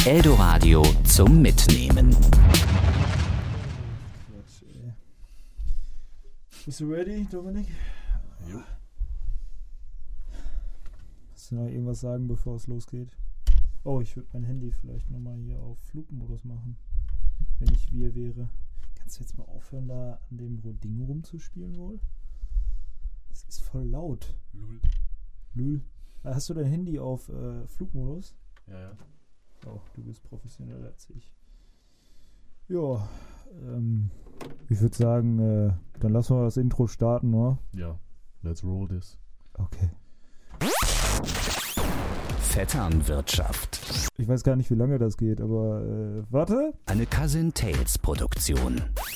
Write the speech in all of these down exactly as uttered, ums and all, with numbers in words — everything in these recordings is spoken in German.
Eldoradio zum Mitnehmen. Quatsch, ey. Bist du ready, Dominik? Jo. Willst du noch irgendwas sagen, bevor es losgeht? Oh, ich würde mein Handy vielleicht nochmal hier auf Flugmodus machen, wenn ich wir wäre. Kannst du jetzt mal aufhören, da an dem Ding rumzuspielen wohl? Das ist voll laut. Lul. Lul. Hast du dein Handy auf äh, Flugmodus? Ja, ja. Oh, du bist professioneller als ich. Ja, ähm, ich würde sagen, äh, dann lassen wir das Intro starten, oder? Ja, let's roll this. Okay. Vetternwirtschaft. Ich weiß gar nicht, wie lange das geht, aber äh, warte. Eine Cousin Tales Produktion.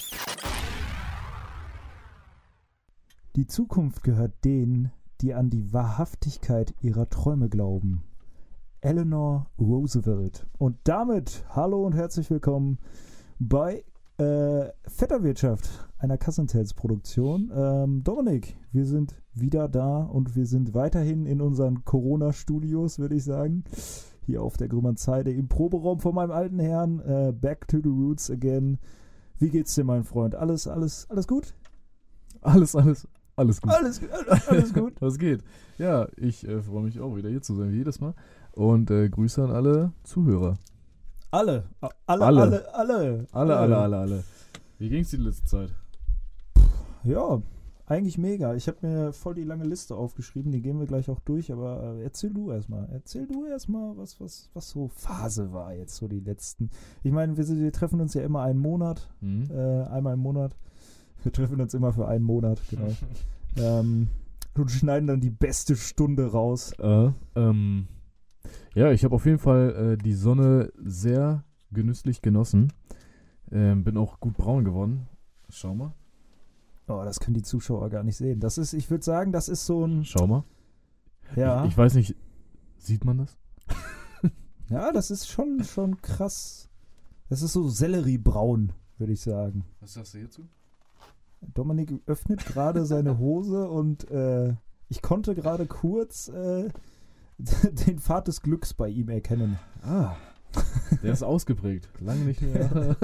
Die Zukunft gehört denen, die an die Wahrhaftigkeit ihrer Träume glauben. Eleanor Roosevelt. Und damit hallo und herzlich willkommen bei äh, Vetternwirtschaft, einer Cousin Tales Produktion. Ähm, Dominik, wir sind wieder da und wir sind weiterhin in unseren Corona-Studios, würde ich sagen. Hier auf der Grümmernsheide im Proberaum von meinem alten Herrn. Äh, back to the roots again. Wie geht's dir, mein Freund? Alles, alles, alles gut? Alles, alles, alles gut. Alles, alles gut. Was geht? Ja, ich äh, freue mich auch wieder hier zu sein, wie jedes Mal. Und äh, Grüße an alle Zuhörer. Alle, alle, Alle. alle, alle. Alle, alle, alle, alle. Wie ging's dir die letzte Zeit? Ja, eigentlich mega. Ich habe mir voll die lange Liste aufgeschrieben, die gehen wir gleich auch durch, aber äh, erzähl du erstmal. Erzähl du erstmal, was, was, was so Phase war jetzt, so die letzten. Ich meine, wir, sind- wir treffen uns ja immer einen Monat, Mhm. äh, einmal im Monat. Wir treffen uns immer für einen Monat, genau. ähm, und schneiden dann die beste Stunde raus. Äh, ähm, ja, ich habe auf jeden Fall äh, die Sonne sehr genüsslich genossen. Ähm, bin auch gut braun geworden. Schau mal. Oh, das können die Zuschauer gar nicht sehen. Das ist, ich würde sagen, das ist so ein, Schau mal. ja, Ich, ich weiß nicht, sieht man das? ja, das ist schon, schon krass. Das ist so Selleriebraun, würde ich sagen. Was sagst du hierzu? Dominik öffnet gerade seine Hose und äh, ich konnte gerade kurz äh, den Pfad des Glücks bei ihm erkennen. Ah, der ist ausgeprägt. Lange nicht mehr.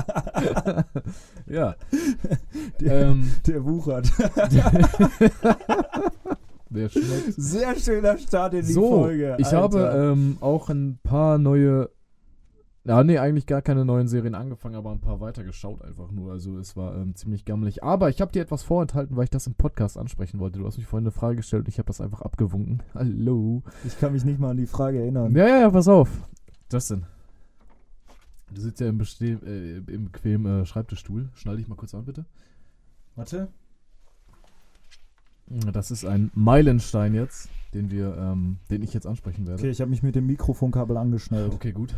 Ja. Der, Ähm, der wuchert. der schmeckt. Sehr schöner Start in die So, Folge. ich Alter. habe ähm, auch ein paar neue, ja nee, eigentlich gar keine neuen Serien angefangen, aber ein paar weitergeschaut einfach nur. Also es war ähm, ziemlich gammelig. Aber ich habe dir etwas vorenthalten, weil ich das im Podcast ansprechen wollte. Du hast mich vorhin eine Frage gestellt und ich habe das einfach abgewunken. Hallo. Ich kann mich nicht mal an die Frage erinnern. Ja, ja, ja, pass auf. Justin. Du sitzt ja im, Beste äh, im bequemen äh, Schreibtischstuhl. Schnall dich mal kurz an, bitte. Warte. Das ist ein Meilenstein jetzt, den wir, ähm, den ich jetzt ansprechen werde. Okay, ich habe mich mit dem Mikrofonkabel angeschnallt. Okay, gut.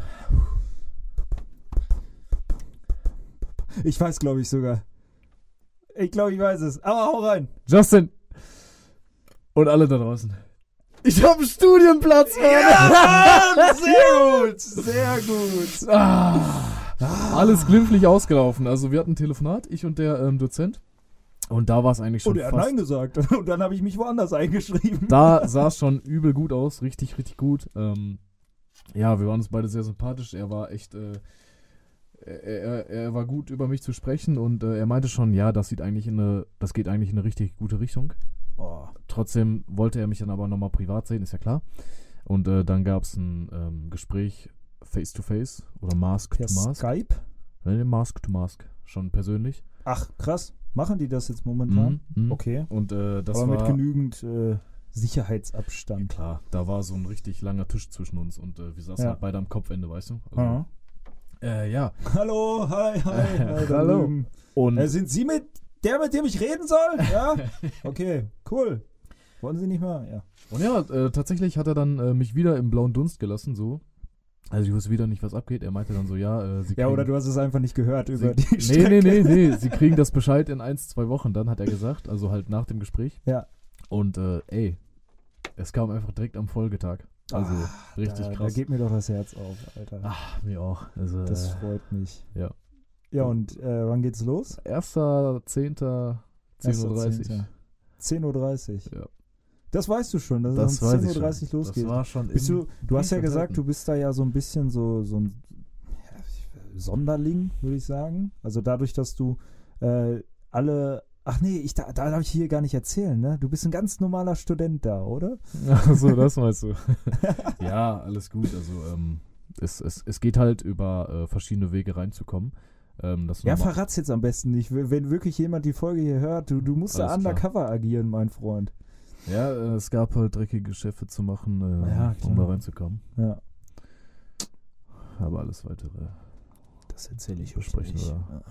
Ich weiß, glaube ich, sogar. Ich glaube, ich weiß es. Aber hau rein. Justin! Und alle da draußen. Ich habe einen Studienplatz, Mann! Ja, sehr gut. Sehr gut. Ah, alles glimpflich ausgelaufen. Also wir hatten ein Telefonat, ich und der ähm, Dozent. Und da war es eigentlich schon Und er hat fast... Nein gesagt. Und dann habe ich mich woanders eingeschrieben. Da sah es schon übel gut aus. Richtig, richtig gut. Ähm, ja, wir waren uns beide sehr sympathisch. Er war echt... Äh, er, er, er war gut über mich zu sprechen und äh, er meinte schon, ja, das sieht eigentlich in eine, das geht eigentlich in eine richtig gute Richtung. Oh. Trotzdem wollte er mich dann aber nochmal privat sehen, ist ja klar. Und äh, dann gab es ein ähm, Gespräch face-to-face oder Per Mask-to-Mask. Skype? Nee, Mask-to-Mask, schon persönlich. Ach, krass. Machen die das jetzt momentan? Mhm, mhm. Okay. Und äh, das Aber war... mit genügend äh, Sicherheitsabstand. Klar, da war so ein richtig langer Tisch zwischen uns und äh, wir saßen Ja. halt beide am Kopfende, weißt du? Also, Aha. äh, ja. Hallo, hi, hi. hi da Hallo. drüben. Und Äh, sind Sie mit der, mit dem ich reden soll? Ja? Okay, cool. Wollen Sie nicht mal? Ja. Und ja, äh, tatsächlich hat er dann äh, mich wieder im blauen Dunst gelassen, so. Also ich wusste wieder nicht, was abgeht. Er meinte dann so, ja, äh, sie kriegen... Ja, oder du hast es einfach nicht gehört sie, über die Nee, Strecke. nee, nee, nee, sie kriegen das Bescheid in ein, zwei Wochen, dann hat er gesagt. Also halt nach dem Gespräch. Ja. Und äh, ey, es kam einfach direkt am Folgetag. Also Ah, richtig da, krass. Da geht mir doch das Herz auf, Alter. Ach, mir auch. Also, Das äh, freut mich. ja. Ja, und äh, wann geht's los? erster zehnter zehn Uhr dreißig. zehn Uhr dreißig. Ja. Das weißt du schon, dass Das es um weiß zehn ich Uhr dreißig schon. losgeht. Das war schon Bist im du, du hast ja Brief gesagt, enthalten. du bist da ja so ein bisschen so, so ein Sonderling, würde ich sagen. Also dadurch, dass du äh, alle... Ach nee, ich, da, da darf ich hier gar nicht erzählen, ne? Du bist ein ganz normaler Student da, oder? Ach so, das meinst du. Ja, alles gut. Also ähm, es, es, es geht halt über äh, verschiedene Wege reinzukommen. Ähm, dass du Ja, nochmal- verrat's jetzt am besten nicht. Wenn wenn wirklich jemand die Folge hier hört, du, du musst da Alles klar. undercover agieren, mein Freund. Ja, äh, es gab halt dreckige Geschäfte zu machen, äh, Ja, um klar. da reinzukommen. Ja, Aber alles weitere das erzähle ich besprechen euch nicht. wir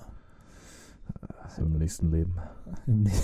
im nächsten Leben. Im Ne-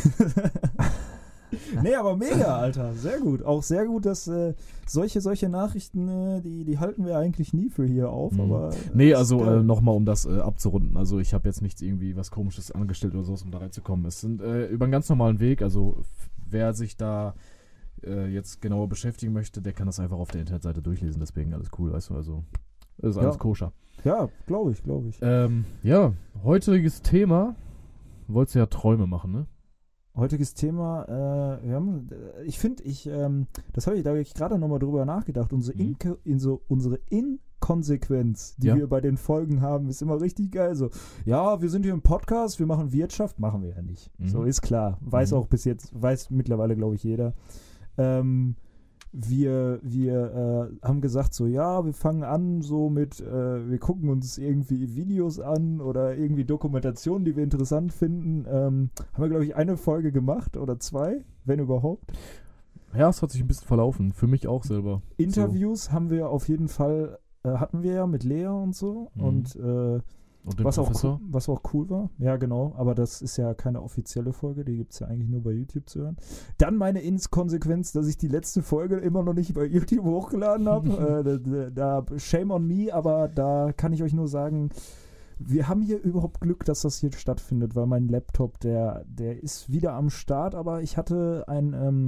Nee, aber mega, Alter. Sehr gut. Auch sehr gut, dass äh, solche, solche Nachrichten, äh, die, die halten wir eigentlich nie für hier auf. Mhm. Aber, äh, Nee, ist also geil. äh, nochmal, um das äh, abzurunden. Also ich habe jetzt nichts irgendwie was Komisches angestellt oder so, um da reinzukommen. Es sind äh, über einen ganz normalen Weg. Also f- wer sich da äh, jetzt genauer beschäftigen möchte, der kann das einfach auf der Internetseite durchlesen. Deswegen alles cool, weißt du. Also es ist alles Ja. koscher. Ja, glaube ich, glaube ich. Ähm, ja, heutiges Thema. Wolltest du ja Träume machen, ne? Heutiges Thema, äh, wir haben, äh, ich finde, ich, ähm, das habe ich, da habe ich gerade nochmal drüber nachgedacht. Unsere, Mhm. Inko- in so, unsere Inkonsequenz, die Ja. wir bei den Folgen haben, ist immer richtig geil. So, ja, wir sind hier im Podcast, wir machen Wirtschaft, machen wir ja nicht. Mhm. So ist klar. Weiß Mhm. auch bis jetzt, weiß mittlerweile, glaube ich, jeder. Ähm, wir wir äh, haben gesagt so, ja, wir fangen an so mit, äh, wir gucken uns irgendwie Videos an oder irgendwie Dokumentationen, die wir interessant finden. Ähm, haben wir, glaube ich, eine Folge gemacht oder zwei, wenn überhaupt. Ja, es hat sich ein bisschen verlaufen. Für mich auch selber. Interviews haben wir auf jeden Fall, äh, hatten wir ja mit Lea und so. Mhm. Und äh, Und den was, auch Professor? cool, was auch cool war. Ja, genau. Aber das ist ja keine offizielle Folge. Die gibt es ja eigentlich nur bei YouTube zu hören. Dann meine Inkonsequenz, dass ich die letzte Folge immer noch nicht bei YouTube hochgeladen habe. äh, da, da, shame on me. Aber da kann ich euch nur sagen, wir haben hier überhaupt Glück, dass das hier stattfindet, weil mein Laptop, der, der ist wieder am Start. Aber ich hatte ein ähm,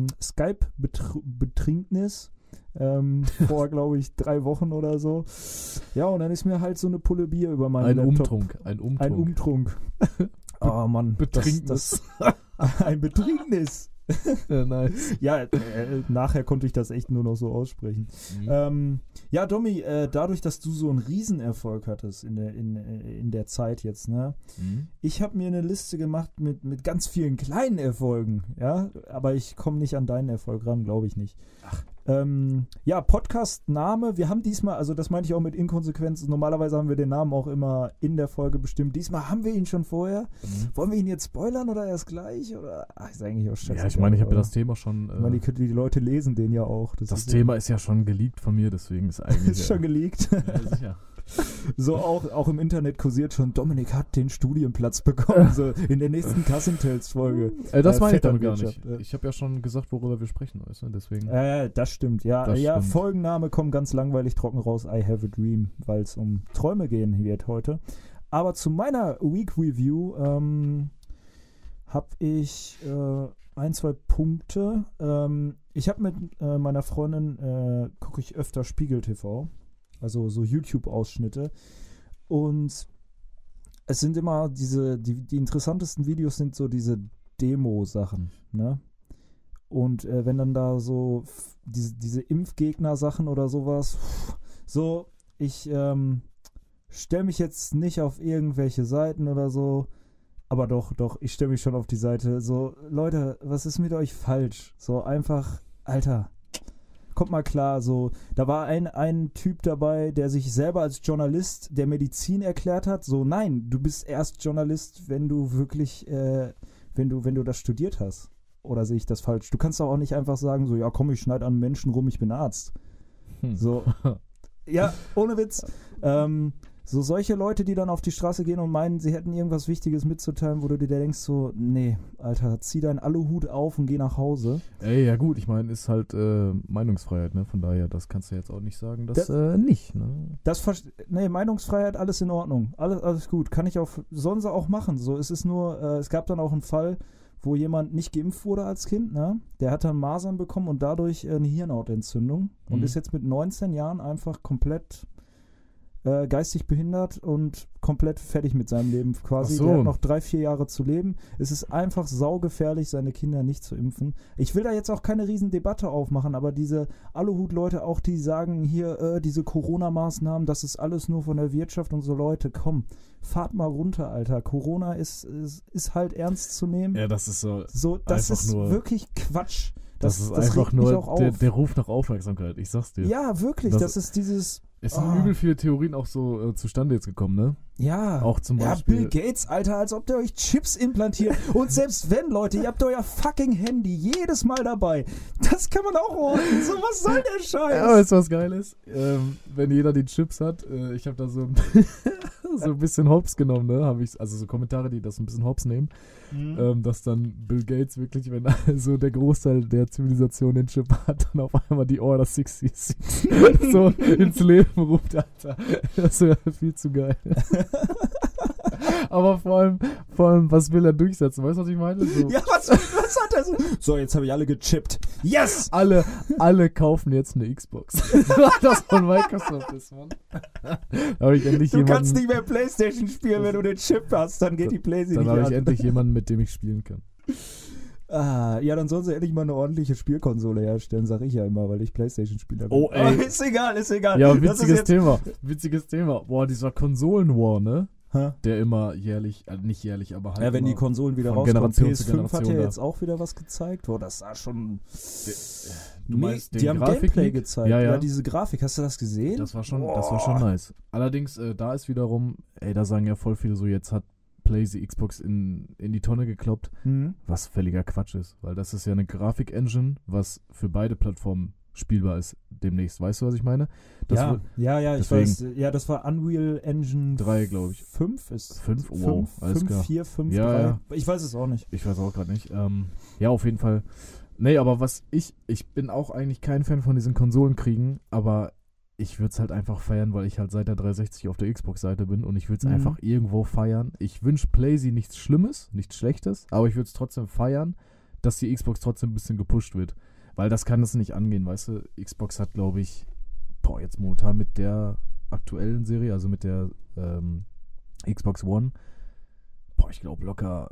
Skype-Betrinknis. Ähm, vor, glaube ich, drei Wochen oder so. Ja, und dann ist mir halt so eine Pulle Bier über meinen Ein Laptop. Umtrunk. Ein Umtrunk. Ein Umtrunk. Oh Mann. Betrinknis. Das, das, ein Betrinknis. Ja, nice. Ja, äh, nachher konnte ich das echt nur noch so aussprechen. Mhm. Ähm, ja, Domi, äh, dadurch, dass du so einen Riesenerfolg hattest in der, in, in der Zeit jetzt, ne? Mhm. Ich habe mir eine Liste gemacht mit, mit ganz vielen kleinen Erfolgen, ja, aber ich komme nicht an deinen Erfolg ran, glaube ich nicht. Ach. Ähm, ja, Podcast-Name, wir haben diesmal, also das meinte ich auch mit Inkonsequenz, normalerweise haben wir den Namen auch immer in der Folge bestimmt. Diesmal haben wir ihn schon vorher. Mhm. Wollen wir ihn jetzt spoilern oder erst gleich? Oder? Ach, ist eigentlich auch scheiße. Ja, ich meine, ich habe ja das Thema schon. Ich meine, Äh, die, die Leute lesen den ja auch. Das, das ist Thema ist ja schon geleakt von mir, deswegen ist ja, eigentlich. ist schon geleakt. Ja, sicher. So auch, auch im Internet kursiert schon, Dominik hat den Studienplatz bekommen, so in der nächsten Cousin Tales Folge. Äh, das Äh, meine ich damit gar nicht. Vetternwirtschaft, ja. Ich habe ja schon gesagt, worüber wir sprechen, weißt du? Deswegen. Ja, ja, das stimmt. Ja, Das ja stimmt. Folgenname kommt ganz langweilig trocken raus, I Have a Dream, weil es um Träume gehen wird heute. Aber zu meiner Week Review ähm, habe ich äh, ein, zwei Punkte. Ähm, ich habe mit äh, meiner Freundin, äh, gucke ich öfter Spiegel T V, also so YouTube-Ausschnitte. Und es sind immer diese, die, die interessantesten Videos sind so diese Demo-Sachen, ne? Und äh, wenn dann da so f- diese, diese Impfgegner-Sachen oder sowas, pff, so, ich ähm, stelle mich jetzt nicht auf irgendwelche Seiten oder so, aber doch, doch, ich stelle mich schon auf die Seite. So, Leute, was ist mit euch falsch? So einfach, Alter, kommt mal klar, so, da war ein, ein Typ dabei, der sich selber als Journalist der Medizin erklärt hat, so, nein, du bist erst Journalist, wenn du wirklich, äh, wenn du, wenn du das studiert hast. Oder sehe ich das falsch? Du kannst doch auch nicht einfach sagen, so, ja komm, ich schneide an Menschen rum, ich bin Arzt. Hm. So, ja, ohne Witz. Ähm, so solche Leute, die dann auf die Straße gehen und meinen, sie hätten irgendwas Wichtiges mitzuteilen, wo du dir denkst so, nee, Alter, zieh deinen Aluhut auf und geh nach Hause. Ey, ja gut, ich meine, ist halt äh, Meinungsfreiheit, ne? Von daher, das kannst du jetzt auch nicht sagen, dass Das- äh, nicht, ne? Das ver- nee, Meinungsfreiheit, alles in Ordnung. Alles, alles gut. Kann ich auch, sonst auch machen. So, es ist nur, äh, es gab dann auch einen Fall, wo jemand nicht geimpft wurde als Kind, ne? Der hat dann Masern bekommen und dadurch äh, eine Hirnhautentzündung und Mhm. ist jetzt mit neunzehn Jahren einfach komplett äh, geistig behindert und komplett fertig mit seinem Leben quasi. Ach so. Der hat noch drei, vier Jahre zu leben. Es ist einfach saugefährlich, seine Kinder nicht zu impfen. Ich will da jetzt auch keine riesen Debatte aufmachen, aber diese Aluhut-Leute auch, die sagen hier, äh, diese Corona-Maßnahmen, das ist alles nur von der Wirtschaft und so, Leute, komm, fahrt mal runter, Alter. Corona ist, ist, ist halt ernst zu nehmen. Ja, das ist so. So, das einfach ist nur, wirklich Quatsch. Das, Das, ist das einfach regt mich nur auch der, auf. der Ruf nach Aufmerksamkeit, ich sag's dir. Ja, wirklich, Das- das, ist dieses, Es sind Ah. übel viele Theorien auch so äh, zustande jetzt gekommen, ne? ja. Auch zum Ja, Beispiel. Bill Gates, Alter, als ob der euch Chips implantiert. Und selbst wenn, Leute, ihr habt euer fucking Handy jedes Mal dabei. Das kann man auch orten. So, was soll der Scheiß? Ja, weißt du, was geil ist? Ähm, wenn jeder die Chips hat, äh, ich habe da so, so ein bisschen Hops genommen, ne? Hab ich, also so Kommentare, die das ein bisschen Hops nehmen, Mhm. ähm, dass dann Bill Gates wirklich, wenn so der Großteil der Zivilisation den Chip hat, dann auf einmal die Order sechsundsechzig so ins Leben ruft, Alter. Das wäre viel zu geil. Aber vor allem, vor allem, was will er durchsetzen? Weißt du, was ich meine? So, Ja, was, was hat er so? So, jetzt habe ich alle gechippt. Yes! alle, alle kaufen jetzt eine Xbox. Das von Microsoft ist, Mann. Da habe ich endlich Du jemanden, kannst nicht mehr Playstation spielen, wenn du den Chip hast. Dann geht die Playstation dann habe nicht ich an. endlich jemanden, mit dem ich spielen kann. Ah, ja, dann sollen sie endlich mal eine ordentliche Spielkonsole herstellen, sag ich ja immer, weil ich Playstation-Spieler bin. Oh, ey. Aber ist egal, ist egal. Ja, Das ist witziges jetzt- Thema. Witziges Thema. Boah, dieser Konsolen-War, ne? Hä? Der immer jährlich, äh, nicht jährlich, aber halt Ja, wenn die immer Konsolen wieder von rauskommen. Generation P zu S fünf hat Generation ja da. jetzt auch wieder was gezeigt. Oh, das sah schon... Du Nee, meinst den die haben Grafik-Leak? Gameplay gezeigt. Ja, Ja, ja. diese Grafik. Hast du das gesehen? Das war schon, Boah. das war schon nice. Allerdings, äh, da ist wiederum, ey, da sagen ja voll viele so, jetzt hat Playsee Xbox in, in die Tonne gekloppt, Mhm. was völliger Quatsch ist, weil das ist ja eine Grafik-Engine, was für beide Plattformen spielbar ist demnächst. Weißt du, was ich meine? Das Ja, wird- ja, ja, ich deswegen- weiß. Ja, das war Unreal Engine Drei, glaub ich. fünf ist... Fünf? Wow, fünf, alles fünf, klar. vier, fünf, Ja, drei. ja. Ich weiß es auch nicht. Ich weiß auch gerade nicht. Ähm, ja, auf jeden Fall. Nee, aber was ich, ich bin auch eigentlich kein Fan von diesen Konsolenkriegen, aber ich würde es halt einfach feiern, weil ich halt seit der dreihundertsechzig auf der Xbox-Seite bin und ich würde es Mhm. einfach irgendwo feiern. Ich wünsche Playsee nichts Schlimmes, nichts Schlechtes, aber ich würde es trotzdem feiern, dass die Xbox trotzdem ein bisschen gepusht wird. Weil das kann das nicht angehen, weißt du? Xbox hat, glaube ich, boah, jetzt momentan mit der aktuellen Serie, also mit der ähm, Xbox One, boah, ich glaube locker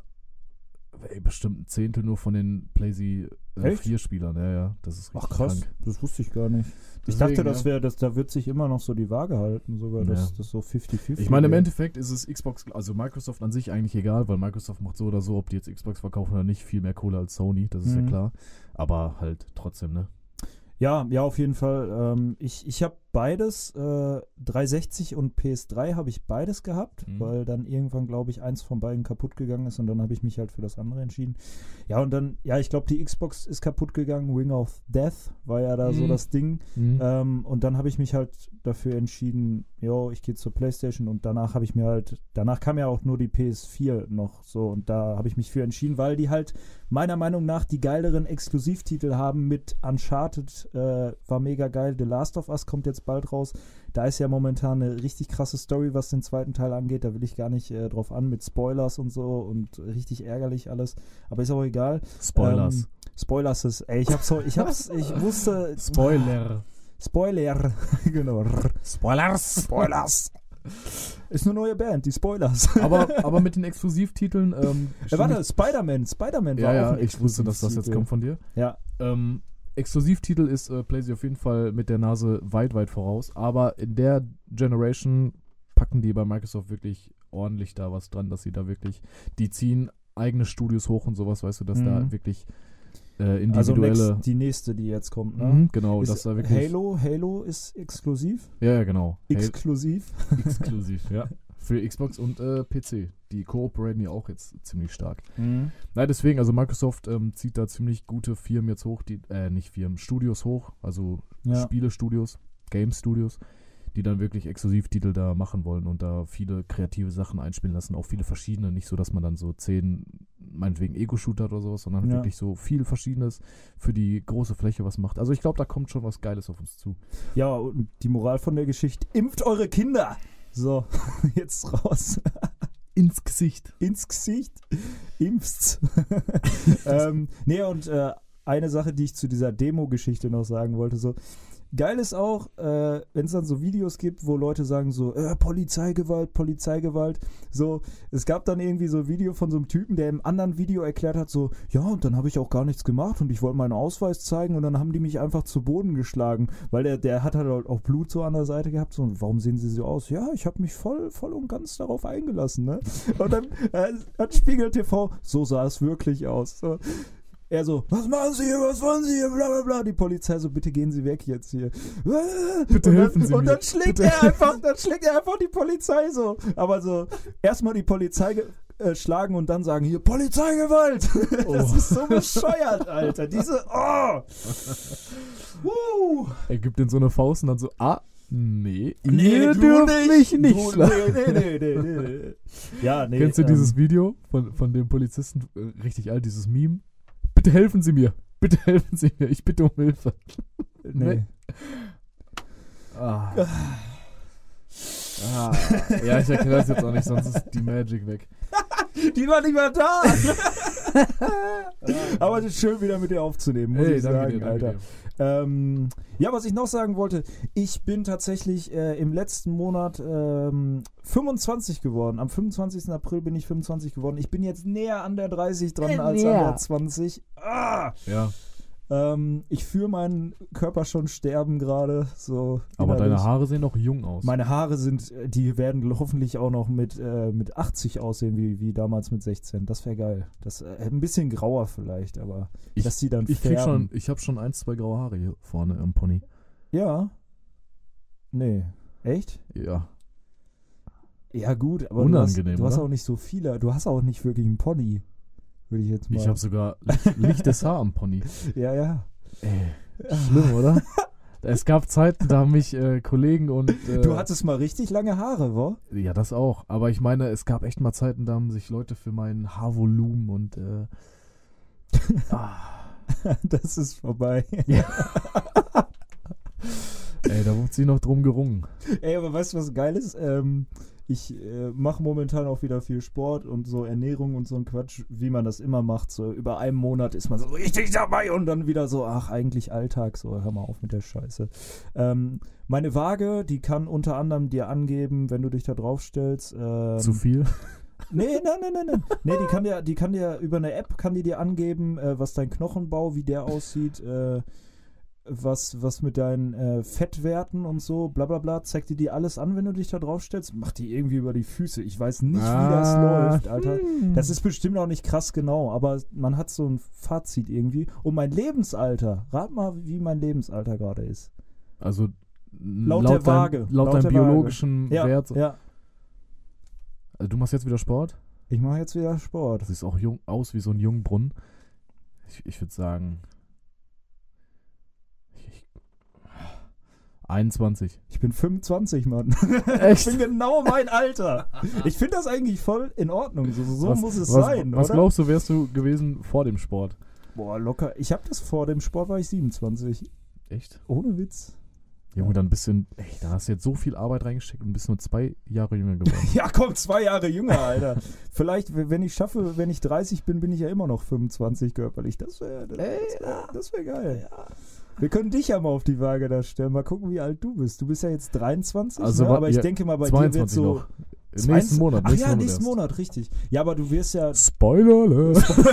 ey, bestimmt ein Zehntel nur von den Playsee äh, Echt? vier Spielern. Ja, ja, das ist Ach richtig krass, krank. das wusste ich gar nicht. Ich Deswegen, dachte, das ja. wäre, das, da wird sich immer noch so die Waage halten, sogar, dass Ja. das so fünfzig fünfzig Ich meine, im wäre. Endeffekt ist es Xbox, also Microsoft an sich eigentlich egal, weil Microsoft macht so oder so, ob die jetzt Xbox verkaufen oder nicht, viel mehr Kohle als Sony, das ist Mhm. ja klar. Aber halt trotzdem, ne? Ja, ja, auf jeden Fall. Ähm, ich ich habe beides, äh, dreihundertsechzig und P S drei habe ich beides gehabt, Mhm. weil dann irgendwann, glaube ich, eins von beiden kaputt gegangen ist und dann habe ich mich halt für das andere entschieden. Ja, und dann, ja, ich glaube, die Xbox ist kaputt gegangen, Ring of Death war ja da so Mhm. das Ding. Mhm. Ähm, und dann habe ich mich halt dafür entschieden, jo, ich gehe zur PlayStation und danach habe ich mir halt, danach kam ja auch nur die P S vier noch so und da habe ich mich für entschieden, weil die halt meiner Meinung nach die geileren Exklusivtitel haben mit Uncharted, äh, war mega geil, The Last of Us kommt jetzt bald raus. Da ist ja momentan eine richtig krasse Story, was den zweiten Teil angeht, da will ich gar nicht äh, drauf an mit Spoilers und so und richtig ärgerlich alles, aber ist auch egal. Spoilers. Ähm, Spoilers ist, ey, ich hab's, ich hab's, ich wusste, Spoiler. Spoiler, genau. Spoilers. Spoilers. Ist eine neue Band, die Spoilers. aber, aber mit den Exklusivtiteln, ähm, Ja, warte, Spider-Man. Spider-Man war ja, auch ja, ein ich wusste, dass das jetzt Exklusivtitel. kommt von dir. Ja, Ähm, Exklusivtitel ist äh, Playsee auf jeden Fall mit der Nase weit, weit voraus. Aber in der Generation packen die bei Microsoft wirklich ordentlich da was dran, dass sie da wirklich, die ziehen eigene Studios hoch und sowas, weißt du, dass Mhm. da wirklich äh, also individuelle... next, die nächste, die jetzt kommt, ne? Mhm, genau, Ist dass da wirklich... Halo, Halo ist exklusiv. Ja, ja, genau. Halo- Exklusiv. exklusiv, ja. Für Xbox und äh, P C. Die kooperieren ja auch jetzt ziemlich stark. Mhm. Nein, deswegen, also Microsoft ähm, zieht da ziemlich gute Firmen jetzt hoch, die, äh, nicht Firmen, Studios hoch, also Ja. Spielestudios, Game-Studios, die dann wirklich Exklusivtitel da machen wollen und da viele kreative Sachen einspielen lassen, auch viele verschiedene, nicht so, dass man dann so zehn, meinetwegen Ego-Shooter oder sowas, sondern Ja. wirklich so viel Verschiedenes für die große Fläche was macht. Also ich glaube, da kommt schon was Geiles auf uns zu. Ja, und die Moral von der Geschichte, impft eure Kinder. So, jetzt raus. Ins Gesicht. Ins Gesicht. Impft's. ähm, nee, und äh, eine Sache, die ich zu dieser Demo-Geschichte noch sagen wollte, so, Geil ist auch, äh, wenn es dann so Videos gibt, wo Leute sagen so, äh, Polizeigewalt, Polizeigewalt. So, es gab dann irgendwie so ein Video von so einem Typen, der im anderen Video erklärt hat so, ja, und dann habe ich auch gar nichts gemacht und ich wollte meinen Ausweis zeigen und dann haben die mich einfach zu Boden geschlagen, weil der, der hat halt auch Blut so an der Seite gehabt. So, und warum sehen sie so aus? Ja, ich habe mich voll, voll und ganz darauf eingelassen, ne? Und dann äh, hat Spiegel T V, so sah es wirklich aus. So. Er so, was machen Sie hier, was wollen Sie hier, bla bla bla. Die Polizei so, bitte gehen Sie weg jetzt hier. Bitte und helfen dann, Sie und mir. dann schlägt Bitte. er einfach, dann schlägt er einfach die Polizei so. Aber so, erstmal die Polizei ge- äh, schlagen und dann sagen, hier, Polizeigewalt. Das Oh. ist so bescheuert, Alter. Diese, oh. Uh. Er gibt in so eine Faust und dann so, ah, nee, Nee, ihr du dürft mich nicht Du, schlagen. nee, nee, nee, nee, nee. Ja, nee. Kennst du ähm, dieses Video von, von dem Polizisten, äh, richtig alt, dieses Meme? Bitte helfen Sie mir, bitte helfen Sie mir, ich bitte um Hilfe. Nee. Ah. Ah. Ja, ich erkläre das jetzt auch nicht, sonst ist die Magic weg. Die war nicht mehr da. Aber es ist schön, wieder mit dir aufzunehmen, muss Hey, ich danke sagen, dir, danke Alter. dir. Ähm, ja, was ich noch sagen wollte, ich bin tatsächlich äh, im letzten Monat ähm, fünfundzwanzig geworden. Am fünfundzwanzigsten April bin ich fünfundzwanzig geworden. Ich bin jetzt näher an der dreißig dran Äh, als näher. an der zwanzig. Ah! Ja, Ähm, ich fühle meinen Körper schon sterben gerade. So aber innerlich. deine Haare sehen noch jung aus. Meine Haare sind, äh, die werden hoffentlich auch noch mit, äh, mit achtzig aussehen, wie, wie damals mit sechzehn. Das wäre geil. Das äh, ein bisschen grauer vielleicht, aber Ich- dass die dann ich krieg färben. schon, ich habe schon ein, zwei graue Haare hier vorne am Pony. Ja. Nee. Echt? Ja. Ja, gut, aber Unangenehm, du hast, du hast oder? auch nicht so viele. Du hast auch nicht wirklich einen Pony. Würde ich jetzt mal. Ich habe sogar licht, lichtes Haar am Pony. Ja, ja. Ey, schlimm, oder? Es gab Zeiten, da haben mich äh, Kollegen und... Äh, Du hattest mal richtig lange Haare, wa? Ja, das auch. Aber ich meine, es gab echt mal Zeiten, da haben sich Leute für mein Haarvolumen und... Äh, ah, Das ist vorbei. ey, da wurde sie noch drum gerungen. Ey, aber weißt du, was geil ist? Ähm, ich äh, mache momentan auch wieder viel Sport und so Ernährung und so ein Quatsch, wie man das immer macht. So über einen Monat ist man so richtig dabei und dann wieder so, ach, eigentlich Alltag. So, hör mal auf mit der Scheiße. Ähm, meine Waage, die kann unter anderem dir angeben, wenn du dich da drauf stellst. Ähm, Zu viel? Nee, nein, nein, nein, nein. Nee, die kann dir, die kann dir über eine App, kann die dir angeben, äh, was dein Knochenbau, wie der aussieht, äh, was, was mit deinen äh, Fettwerten und so, bla bla bla, zeigt dir die alles an, wenn du dich da drauf stellst. Macht die irgendwie über die Füße. Ich weiß nicht, wie das Ah. läuft, Alter. Hm. Das ist bestimmt auch nicht krass genau, aber man hat so ein Fazit irgendwie. Und mein Lebensalter, rat mal, wie mein Lebensalter gerade ist. Also Laut laut, der dein, Waage. laut, Laut deinem der Waage. biologischen Ja, Wert. ja. Also du machst jetzt wieder Sport? Ich mache jetzt wieder Sport. Das sieht auch jung aus wie so ein Jungbrunnen. Ich, ich würde sagen... Ich, ich, einundzwanzig. Ich bin fünfundzwanzig, Mann. Echt? Ich bin genau mein Alter. Ich finde das eigentlich voll in Ordnung. So, so was, muss es was, sein, Was oder? glaubst du, wärst du gewesen vor dem Sport? Boah, locker. Ich habe das vor dem Sport, war ich siebenundzwanzig. Echt? Ohne Witz. Junge, dann bist du, ey, da hast du jetzt so viel Arbeit reingesteckt und bist nur zwei Jahre jünger geworden. Ja, komm, zwei Jahre jünger, Alter. Vielleicht, wenn ich schaffe, wenn ich dreißig bin, bin ich ja immer noch fünfundzwanzig körperlich. Das wäre das wär, das wär geil. Wir können dich ja mal auf die Waage da stellen. Mal gucken, wie alt du bist. Du bist ja jetzt dreiundzwanzig, Also ne? wa- aber ich ja, denke mal, bei dir wird zweiundzwanzig so... noch. Im nächsten Monat. Ach ja, Monat nächsten erst. Monat, richtig. Ja, aber du wirst ja Spoiler!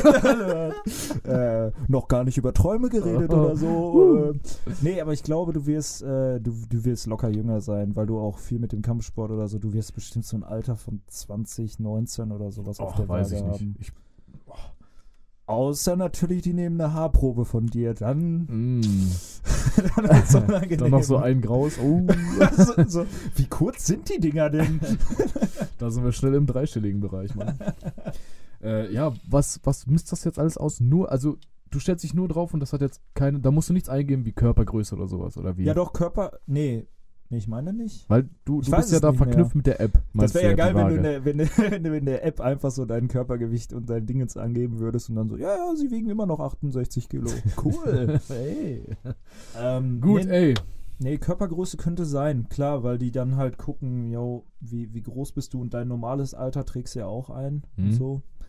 äh, noch gar nicht über Träume geredet oder so. Äh, nee, aber ich glaube, du wirst, äh, du, du wirst locker jünger sein, weil du auch viel mit dem Kampfsport oder so, du wirst bestimmt so ein Alter von zwanzig, neunzehn oder sowas auf der Och, weiß Waage ich nicht. haben. Ich, Außer natürlich, die nehmen eine Haarprobe von dir, dann, mm. dann wird's unangenehm. Dann noch so ein graues. Oh, so, so, wie kurz sind die Dinger denn? da sind wir schnell im dreistelligen Bereich, Mann. äh, ja, was, was misst das jetzt alles aus? Nur, also, du stellst dich nur drauf und das hat jetzt keine, da musst du nichts eingeben wie Körpergröße oder sowas, oder wie? Ja doch, Körper, nee, nee, ich meine nicht. Weil du, Ich du weiß bist ja es da nicht verknüpft mehr. mit der App. Das meinst wäre ja du geil, die wenn du, Waage. in der, wenn, du, wenn du in der App einfach so dein Körpergewicht und dein Dingens angeben würdest und dann so, ja, ja, sie wiegen immer noch achtundsechzig Kilo. Cool. Hey. ähm, Gut, nee, ey. nee, Körpergröße könnte sein, klar, weil die dann halt gucken, yo, wie, wie groß bist du und dein normales Alter trägst du ja auch ein Mhm. und so.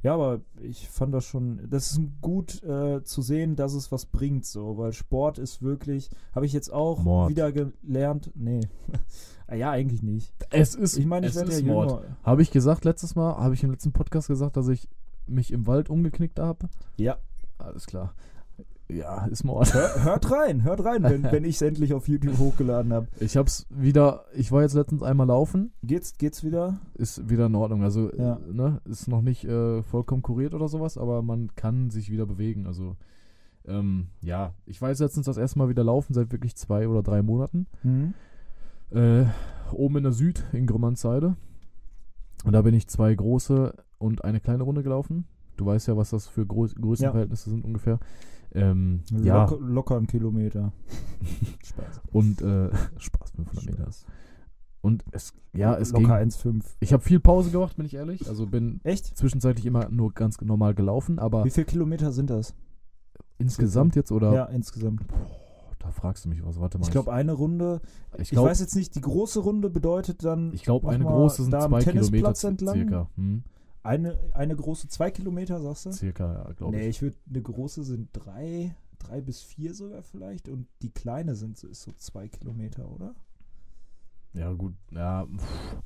Ja, aber ich fand das schon, das ist gut äh, zu sehen, dass es was bringt, so, weil Sport ist wirklich, habe ich jetzt auch Mord. wieder gelernt, nee, ja, eigentlich nicht. Es ist, Ich meine, ich es werde ja ist jünger. Mord. Habe ich gesagt letztes Mal, habe ich im letzten Podcast gesagt, dass ich mich im Wald umgeknickt habe? Ja. Alles klar. Ja, ist Mord. Hör, hört rein, hört rein, wenn, wenn ich es endlich auf YouTube hochgeladen habe. Ich hab's wieder, ich war jetzt letztens einmal laufen, Geht's, geht's wieder? ist wieder in Ordnung. Also, Ja. äh, ne, ist noch nicht äh, vollkommen kuriert oder sowas, aber man kann sich wieder bewegen. Also, ähm, ja, ich war jetzt letztens das erste Mal wieder laufen, seit wirklich zwei oder drei Monaten. Mhm. Äh, oben in der Süd, in Grummanzheide. Und da bin ich zwei große und eine kleine Runde gelaufen. Du weißt ja, was das für Grö- Größenverhältnisse sind ungefähr. Ähm, ja, Locker, locker einen Kilometer. Spaß. und äh, Spaß, fünfhundert Meter. Und es, ja, es ging. Locker eins Komma fünf. Ich habe viel Pause gemacht, bin ich ehrlich. Also bin Echt? zwischenzeitlich immer nur ganz normal gelaufen, aber Wie viele Kilometer sind das? insgesamt jetzt oder? Ja, insgesamt. Boah, da fragst du mich was. Warte mal. Ich glaube, eine Runde, ich, ich glaub, weiß jetzt nicht, die große Runde bedeutet dann, ich glaube, eine mach mal große sind da am zwei Kilometer Tennisplatz c- entlang? circa. Hm, eine, eine große zwei Kilometer, sagst du? circa, ja, glaube Nee, ich. ich würde, eine große sind drei, drei bis vier sogar vielleicht und die kleine sind so, ist so zwei Kilometer, oder? Ja, gut. Ja, pff,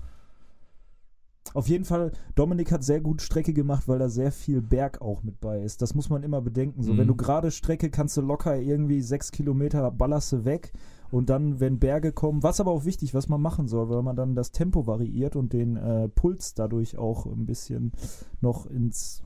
Auf jeden Fall, Dominik hat sehr gut Strecke gemacht, weil da sehr viel Berg auch mit bei ist. Das muss man immer bedenken. So, Mhm. wenn du gerade Strecke kannst du locker irgendwie sechs Kilometer ballerst du weg und dann, wenn Berge kommen, was aber auch wichtig, was man machen soll, weil man dann das Tempo variiert und den äh, Puls dadurch auch ein bisschen noch ins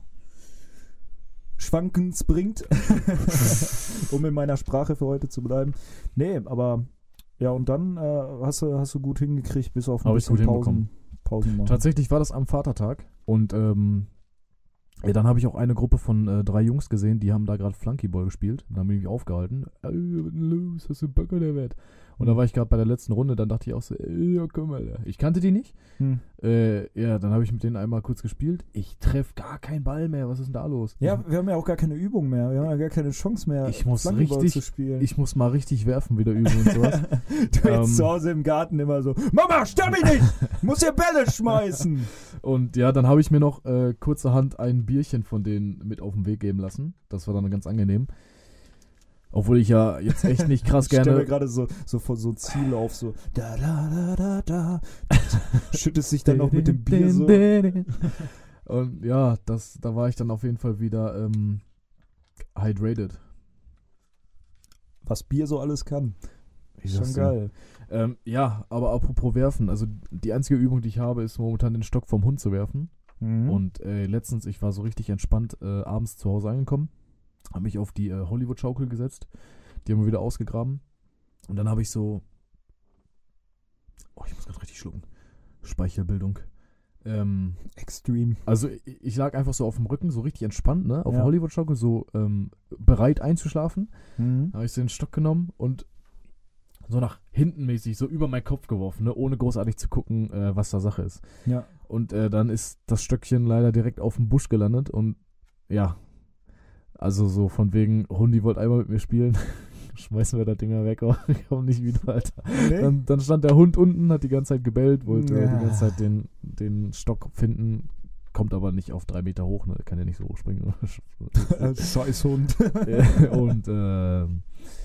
Schwankens bringt, um in meiner Sprache für heute zu bleiben. Nee, aber ja, und dann äh, hast du hast du gut hingekriegt, bis auf ein Hab ich bisschen gut Pausen, hinbekommen. Pausen machen. tatsächlich war das am Vatertag und ähm, ja, dann habe ich auch eine Gruppe von äh, drei Jungs gesehen, die haben da gerade Flunkyball gespielt. Dann habe ich mich aufgehalten. Ey, was ist denn los? Hast du Bock oder was? Und da war ich gerade bei der letzten Runde, dann dachte ich auch so, ey, ja, komm mal. Ich kannte die nicht. Hm. Äh, ja, dann habe ich mit denen einmal kurz gespielt. Ich treffe gar keinen Ball mehr. Was ist denn da los? Ja, wir haben ja auch gar keine Übung mehr. Wir haben ja gar keine Chance mehr, Ich muss Flunkyball richtig- zu spielen. Ich muss mal richtig werfen, wieder üben und sowas. du jetzt ähm, zu Hause im Garten immer so, Mama, stör mich nicht! Muss hier Bälle schmeißen! Und ja, dann habe ich mir noch äh, kurzerhand ein Bierchen von denen mit auf den Weg geben lassen. Das war dann ganz angenehm. Obwohl ich ja jetzt echt nicht krass Ich stelle mir gerne... gerade so, so, vor so Ziele auf, so da, da, da, da, da. Schüttest sich dann noch mit dem Bier so. Und ja, das, da war ich dann auf jeden Fall wieder ähm, hydrated. Was Bier so alles kann. Wie Ist schon sagst du? geil. Ähm, ja, aber apropos werfen, also die einzige Übung, die ich habe, ist momentan den Stock vom Hund zu werfen. Mhm. Und äh, letztens, ich war so richtig entspannt äh, abends zu Hause angekommen, habe mich auf die äh, Hollywood-Schaukel gesetzt, die haben wir wieder ausgegraben. Und dann habe ich so, oh, ich muss gerade richtig schlucken, Speichelbildung. Ähm, Extreme. also ich, ich lag einfach so auf dem Rücken, so richtig entspannt, ne, auf Ja. der Hollywood-Schaukel, so ähm, bereit einzuschlafen. Mhm. Da habe ich so den Stock genommen und so nach hinten mäßig, so über meinen Kopf geworfen, ne, ohne großartig zu gucken, äh, was da Sache ist. Ja. Und äh, dann ist das Stöckchen leider direkt auf dem Busch gelandet und ja, also so von wegen, Hundi wollte einmal mit mir spielen, schmeißen wir das Ding mal weg, aber ich komme nicht wieder, Alter. Nee? Dann, dann stand der Hund unten, hat die ganze Zeit gebellt, wollte Ja. die ganze Zeit den, den Stock finden, kommt aber nicht auf drei Meter hoch, ne, kann ja nicht so hochspringen. Äh, Scheißhund. Und ähm,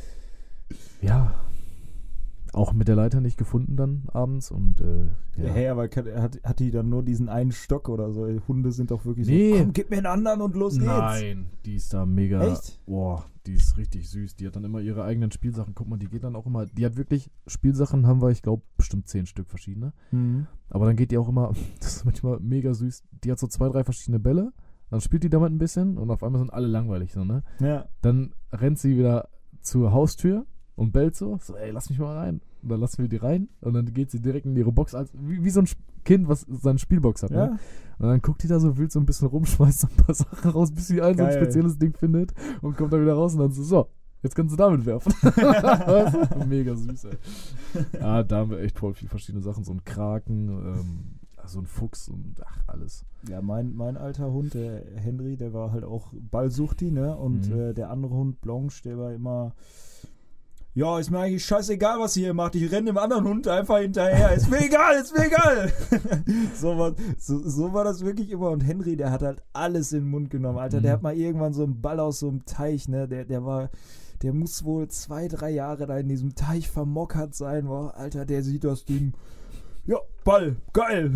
ja, auch mit der Leiter nicht gefunden dann abends und äh, ja. Hey, aber kann, hat, hat die dann nur diesen einen Stock oder so? Die Hunde sind doch wirklich Nee. so, komm, gib mir einen anderen und los geht's. Nein, die ist da mega. Echt? Boah, die ist richtig süß. Die hat dann immer ihre eigenen Spielsachen. Guck mal, die geht dann auch immer. Die hat wirklich Spielsachen, haben wir, ich glaube, bestimmt zehn Stück verschiedene. Mhm. Aber dann geht die auch immer, das ist manchmal mega süß. Die hat so zwei, drei verschiedene Bälle. Dann spielt die damit ein bisschen und auf einmal sind alle langweilig, so, ne? Ja. Dann rennt sie wieder zur Haustür und bellt so, so, ey, lass mich mal rein. Und dann lassen wir die rein und dann geht sie direkt in ihre Box, als, wie, wie so ein Kind, was seine Spielbox hat, Ja. ne? Und dann guckt die da so wild so ein bisschen rum, schmeißt so ein paar Sachen raus, bis sie ein so ein Geil. spezielles Ding findet und kommt dann wieder raus und dann so, so, jetzt kannst du damit werfen. Weißt du? Mega süß, ey. Ja, da haben wir echt voll viele verschiedene Sachen, so ein Kraken, ähm, so ein Fuchs und ach, alles. Ja, mein, mein alter Hund, der Henry, der war halt auch Ballsuchti, ne? Und Mhm. äh, der andere Hund, Blanche, der war immer ja, ist mir eigentlich scheißegal, was ihr hier macht. Ich renne dem anderen Hund einfach hinterher. Ist mir egal, ist mir egal. so, war, so, so war das wirklich immer. Und Henry, der hat halt alles in den Mund genommen, Alter. Mhm. Der hat mal irgendwann so einen Ball aus so einem Teich, ne? Der, der war, der muss wohl zwei, drei Jahre da in diesem Teich vermockert sein. Boah, Alter, der sieht das Ding. Ja, Ball, geil.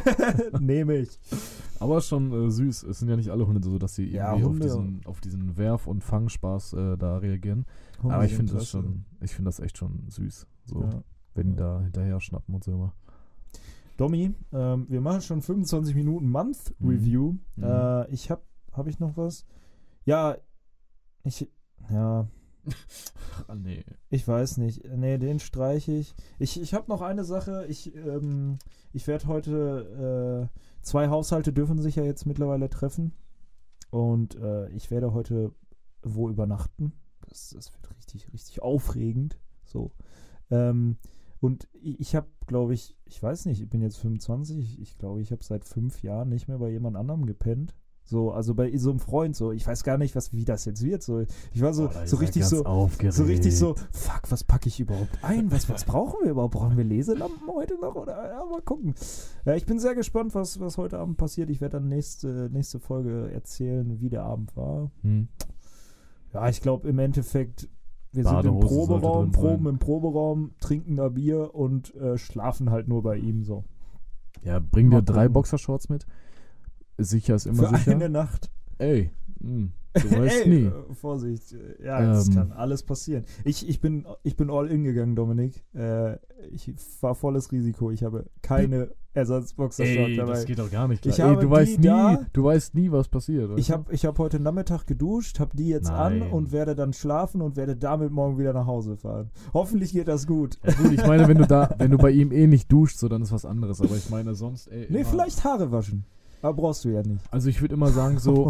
Nehme ich. Aber schon äh, süß. Es sind ja nicht alle Hunde so, dass sie Ja, irgendwie Hunde. auf, diesen, auf diesen Werf- und Fangspaß äh, da reagieren. Hunde Aber ich sind finde das klasse. schon, ich finde das echt schon süß. So, Ja. wenn die Ja. da hinterher schnappen und so immer. Domi, ähm, wir machen schon fünfundzwanzig Minuten Month-Review. Mhm. Äh, ich hab, hab ich noch was? Ja, ich, ja, Ah, nee. ich weiß nicht. Nee, den streiche ich. Ich, ich habe noch eine Sache. Ich, ähm, ich werde heute, äh, zwei Haushalte dürfen sich ja jetzt mittlerweile treffen. Und äh, ich werde heute wo übernachten. Das, das wird richtig, richtig aufregend. So. Ähm, und ich, ich habe, glaube ich, ich weiß nicht, ich bin jetzt fünfundzwanzig. Ich glaube, ich habe seit fünf Jahren nicht mehr bei jemand anderem gepennt. So, also bei so einem Freund, so, ich weiß gar nicht, was, wie das jetzt wird. So, ich war so, Oh, da so ist er richtig ganz so, aufgeregt. so richtig so, fuck, was packe ich überhaupt ein? Was, was brauchen wir überhaupt? Brauchen wir Leselampen heute noch? Oder ja, mal gucken. Ja, ich bin sehr gespannt, was, was heute Abend passiert. Ich werde dann nächste, nächste Folge erzählen, wie der Abend war. Hm. Ja, ich glaube im Endeffekt, wir sind im Badehose sollte Proberaum, drin sein. proben im Proberaum, trinken da Bier und äh, schlafen halt nur bei ihm so. Ja, bring Mal dir drei gucken. Boxershorts mit. Sicher ist immer Für sicher. eine Nacht. Ey, mh, du weißt Ey, nie. äh, Vorsicht. Ja, das Ähm. kann alles passieren. Ich, ich, bin, ich bin all in gegangen, Dominik. Äh, ich war volles Risiko. Ich habe keine Ersatzboxershort Ey, dabei. das geht doch gar nicht. Ich klar. habe Ey, du weißt die nie, da- du weißt nie, was passiert. weißt Ich du? habe ich hab heute Nachmittag geduscht, habe die jetzt Nein. an und werde dann schlafen und werde damit morgen wieder nach Hause fahren. Hoffentlich geht das gut. Ja, gut, ich meine, wenn du da, wenn du bei ihm eh nicht duschst, so, dann ist was anderes. Aber ich meine sonst, ey. Nee, immer- vielleicht Haare waschen. Aber brauchst du ja nicht. Also ich würde immer sagen, so,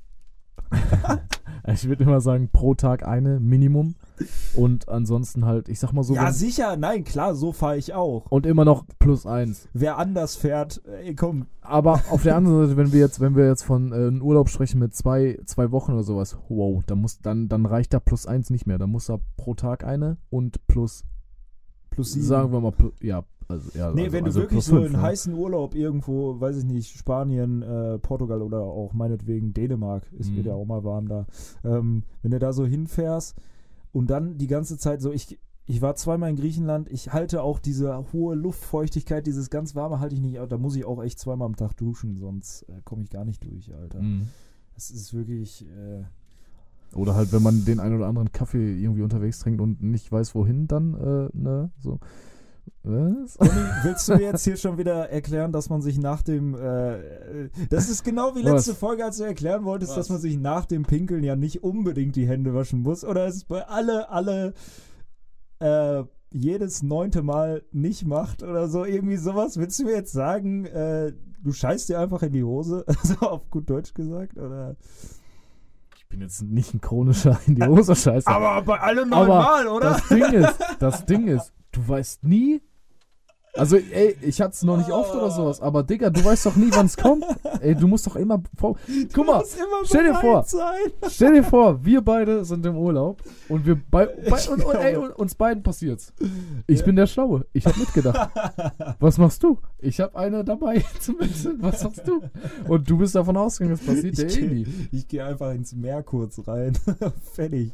ich würde immer sagen, pro Tag eine Minimum. Und ansonsten halt, ich sag mal so. ja, wenn- sicher. Nein, klar, so fahre ich auch. und immer noch plus eins. Wer anders fährt, ey, komm. Aber auf der anderen Seite, wenn wir jetzt, wenn wir jetzt von äh, einem Urlaub sprechen mit zwei, zwei Wochen oder sowas, wow, dann muss, dann, dann reicht da plus eins nicht mehr. Dann muss da pro Tag eine und plus, Plus sieben. sagen wir mal, plus, ja, also, ja. Nee, also, wenn du also wirklich plus so fünf, in ne? heißen Urlaub irgendwo, weiß ich nicht, Spanien, äh, Portugal oder auch meinetwegen Dänemark, es Mhm. wird ja auch mal warm da, ähm, wenn du da so hinfährst und dann die ganze Zeit so, ich, ich war zweimal in Griechenland, ich halte auch diese hohe Luftfeuchtigkeit, dieses ganz warme halte ich nicht, da muss ich auch echt zweimal am Tag duschen, sonst äh, komme ich gar nicht durch, Alter. Mhm. Es ist wirklich, äh, Oder halt, wenn man den einen oder anderen Kaffee irgendwie unterwegs trinkt und nicht weiß, wohin, dann, äh, ne, so. Was? Conny, willst du mir jetzt hier schon wieder erklären, dass man sich nach dem, äh, das ist genau wie letzte Was? Folge, als du erklären wolltest, Was? dass man sich nach dem Pinkeln ja nicht unbedingt die Hände waschen muss, oder ist es bei alle, alle, äh, jedes neunte Mal nicht macht oder so, irgendwie sowas. Willst du mir jetzt sagen, äh, du scheißt dir einfach in die Hose, also auf gut Deutsch gesagt, oder? Ich bin jetzt nicht ein chronischer in die Hose Scheiße. Aber bei alle Aber neunmal, oder? Das Ding ist, das Ding ist, du weißt nie. Also, ey, ich hatte es noch nicht oft oder sowas, aber Digga, du weißt doch nie, wann es kommt. Ey, du musst doch immer. Vor Guck mal, musst immer stell dir bereit vor. sein. stell dir vor, wir beide sind im Urlaub und wir bei, bei und, und, ey, und, uns beiden passiert's. Ich Ja. bin der Schlaue. Ich hab mitgedacht. Was machst du? Ich hab eine dabei zum Wechseln. Was machst du? Und du bist davon ausgegangen, das passiert dir Ich eh gehe nie. ich geh einfach ins Meer kurz rein. Fertig.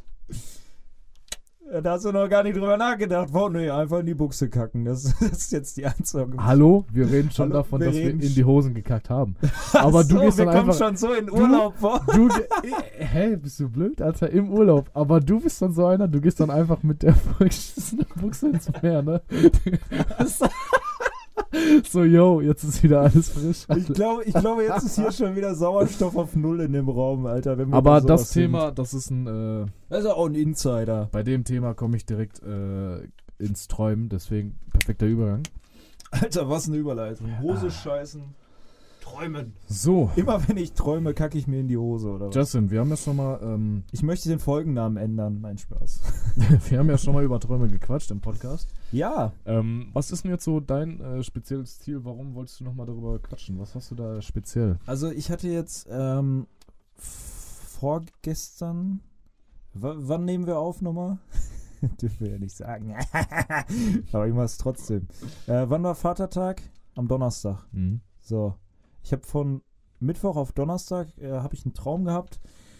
Da hast du noch gar nicht drüber nachgedacht. Wow, nee, einfach in die Buchse kacken. Das, das ist jetzt die Ansage. Hallo, wir reden schon Hallo, davon, wir dass reden wir in sch- die Hosen gekackt haben. Aber Ach du so, gehst wir dann kommen einfach. schon so in Urlaub vor. Du, ge- äh, hä, bist du blöd, Alter? Im Urlaub. Aber du bist dann so einer, du gehst dann einfach mit der vollgeschissenen Buchse ins Meer, ne? So, yo, jetzt ist wieder alles frisch. Ich glaube, ich glaube, jetzt ist hier schon wieder Sauerstoff auf Null in dem Raum, Alter. Wenn wir Aber bei sowas das Thema, das ist ein, äh, Sind. Das ist auch ein Insider. bei dem Thema komme ich direkt äh, ins Träumen, deswegen perfekter Übergang. Alter, was eine Überleitung. Hose scheißen, träumen. So, Immer wenn ich träume, kacke ich mir in die Hose, oder was? Justin, wir haben ja schon mal, ähm, Ich möchte den Folgennamen ändern. Nein, Spaß. wir haben ja schon mal über Träume gequatscht im Podcast. Ja, Ähm, was ist denn jetzt so dein äh, spezielles Ziel? Warum wolltest du nochmal darüber quatschen? Was hast du da speziell? also ich hatte jetzt ähm, f- vorgestern, w wann nehmen wir auf nochmal? Dürfen wir ja nicht sagen. Aber ich mach's trotzdem. Äh, wann war Vatertag? Am Donnerstag. Mhm. So. Ich habe von Mittwoch auf Donnerstag äh, habe ich einen Traum gehabt.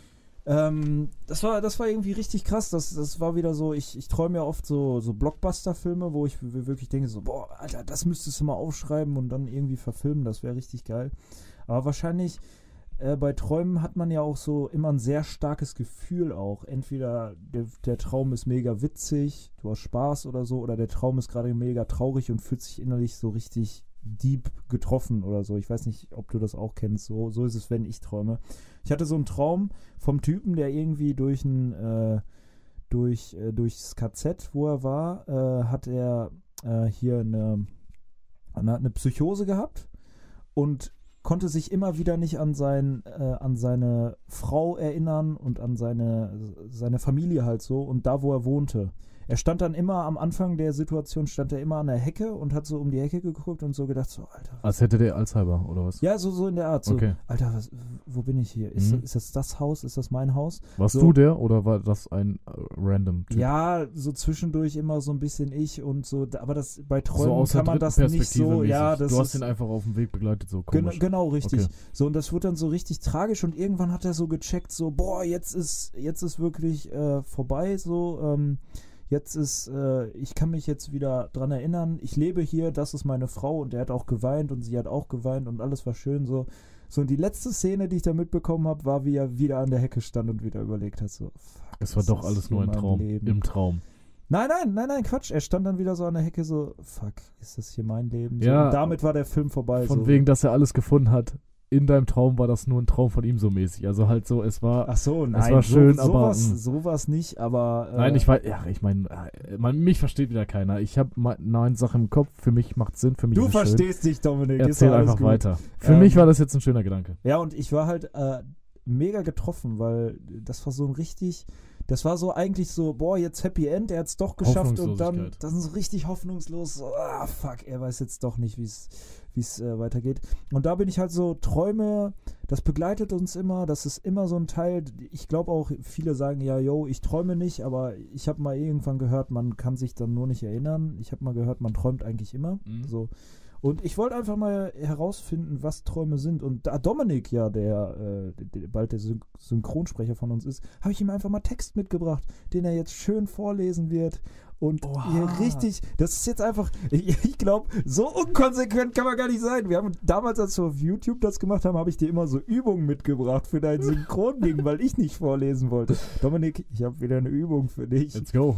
Ähm, das war, das war irgendwie richtig krass. Das, das war wieder so, ich, ich träume ja oft so, so Blockbuster-Filme, wo ich wirklich denke so, boah, Alter, das müsstest du mal aufschreiben und dann irgendwie verfilmen, das wäre richtig geil. Aber wahrscheinlich äh, bei Träumen hat man ja auch so immer ein sehr starkes Gefühl auch. Entweder der, der Traum ist mega witzig, du hast Spaß oder so, oder der Traum ist gerade mega traurig und fühlt sich innerlich so richtig deep getroffen oder so. Ich weiß nicht, ob du das auch kennst. So, so ist es, wenn ich träume. Ich hatte so einen Traum vom Typen, der irgendwie durch ein äh, durch, äh, durchs K Z, wo er war, äh, hat er äh, hier eine, eine, eine Psychose gehabt und konnte sich immer wieder nicht an sein, äh, an seine Frau erinnern und an seine, seine Familie halt so und da, wo er wohnte. Er stand dann immer am Anfang der Situation, stand er immer an der Hecke und hat so um die Hecke geguckt und so gedacht, so, Alter. Als hätte der Alzheimer, oder was? Ja, so, so in der Art. So, okay. Alter, was, wo bin ich hier? Ist, Mhm. das, ist das das Haus? Ist das mein Haus? Warst so, du der oder war das ein äh, random Typ? Ja, so zwischendurch immer so ein bisschen ich und so, aber das bei Träumen so aus der kann man das dritten nicht so, Perspektive ja, mäßig. das Du hast ist, ihn einfach auf dem Weg begleitet, so Genau, komisch. genau, richtig. Okay. So, und das wurde dann so richtig tragisch und irgendwann hat er so gecheckt, so, boah, jetzt ist, jetzt ist wirklich äh, vorbei, so, ähm, jetzt ist, äh, ich kann mich jetzt wieder dran erinnern, ich lebe hier, das ist meine Frau und er hat auch geweint und sie hat auch geweint und alles war schön, so. So, und die letzte Szene, die ich da mitbekommen habe, war, wie er wieder an der Hecke stand und wieder überlegt hat, so, fuck, Es war was doch ist alles hier nur ein mein Traum. Leben? Im Traum. Nein, nein, nein, nein, Quatsch. Er stand dann wieder so an der Hecke so, fuck, ist das hier mein Leben? So, Ja, und damit war der Film vorbei. Von so. wegen, dass er alles gefunden hat. In deinem Traum war das nur ein Traum von ihm so mäßig. Also halt so, es war... Ach so, nein, es war schön, so, aber... sowas, mh. sowas nicht, aber... Äh, Nein, ich weiß, ja, ich meine, man, mich versteht wieder keiner. Ich habe neun Sachen im Kopf, für mich macht Sinn, für mich Du ist es schön. verstehst dich, Dominik. ist Erzähl doch alles einfach gut. weiter. Für Ähm, mich war das jetzt ein schöner Gedanke. Ja, und ich war halt äh, mega getroffen, weil das war so ein richtig... Das war so eigentlich so, boah, jetzt Happy End, er hat es doch geschafft und dann, Hoffnungslosigkeit. dann so richtig hoffnungslos, so, ah, fuck, er weiß jetzt doch nicht, wie es wie es äh, weitergeht. Und da bin ich halt so, Träume, das begleitet uns immer, das ist immer so ein Teil, ich glaube auch, viele sagen, ja, yo, ich träume nicht, aber ich habe mal irgendwann gehört, man kann sich dann nur nicht erinnern. Ich habe mal gehört, man träumt eigentlich immer, Mhm. so. Und ich wollte einfach mal herausfinden, was Träume sind. Und da Dominik ja, der, äh, der bald der Syn- Synchronsprecher von uns ist, habe ich ihm einfach mal Text mitgebracht, den er jetzt schön vorlesen wird. Und Oha. hier richtig, das ist jetzt einfach, ich, ich glaube, so unkonsequent kann man gar nicht sein. Wir haben damals, als wir auf YouTube das gemacht haben, habe ich dir immer so Übungen mitgebracht für dein Synchronding, weil ich nicht vorlesen wollte. Dominik, ich habe wieder eine Übung für dich. Let's go.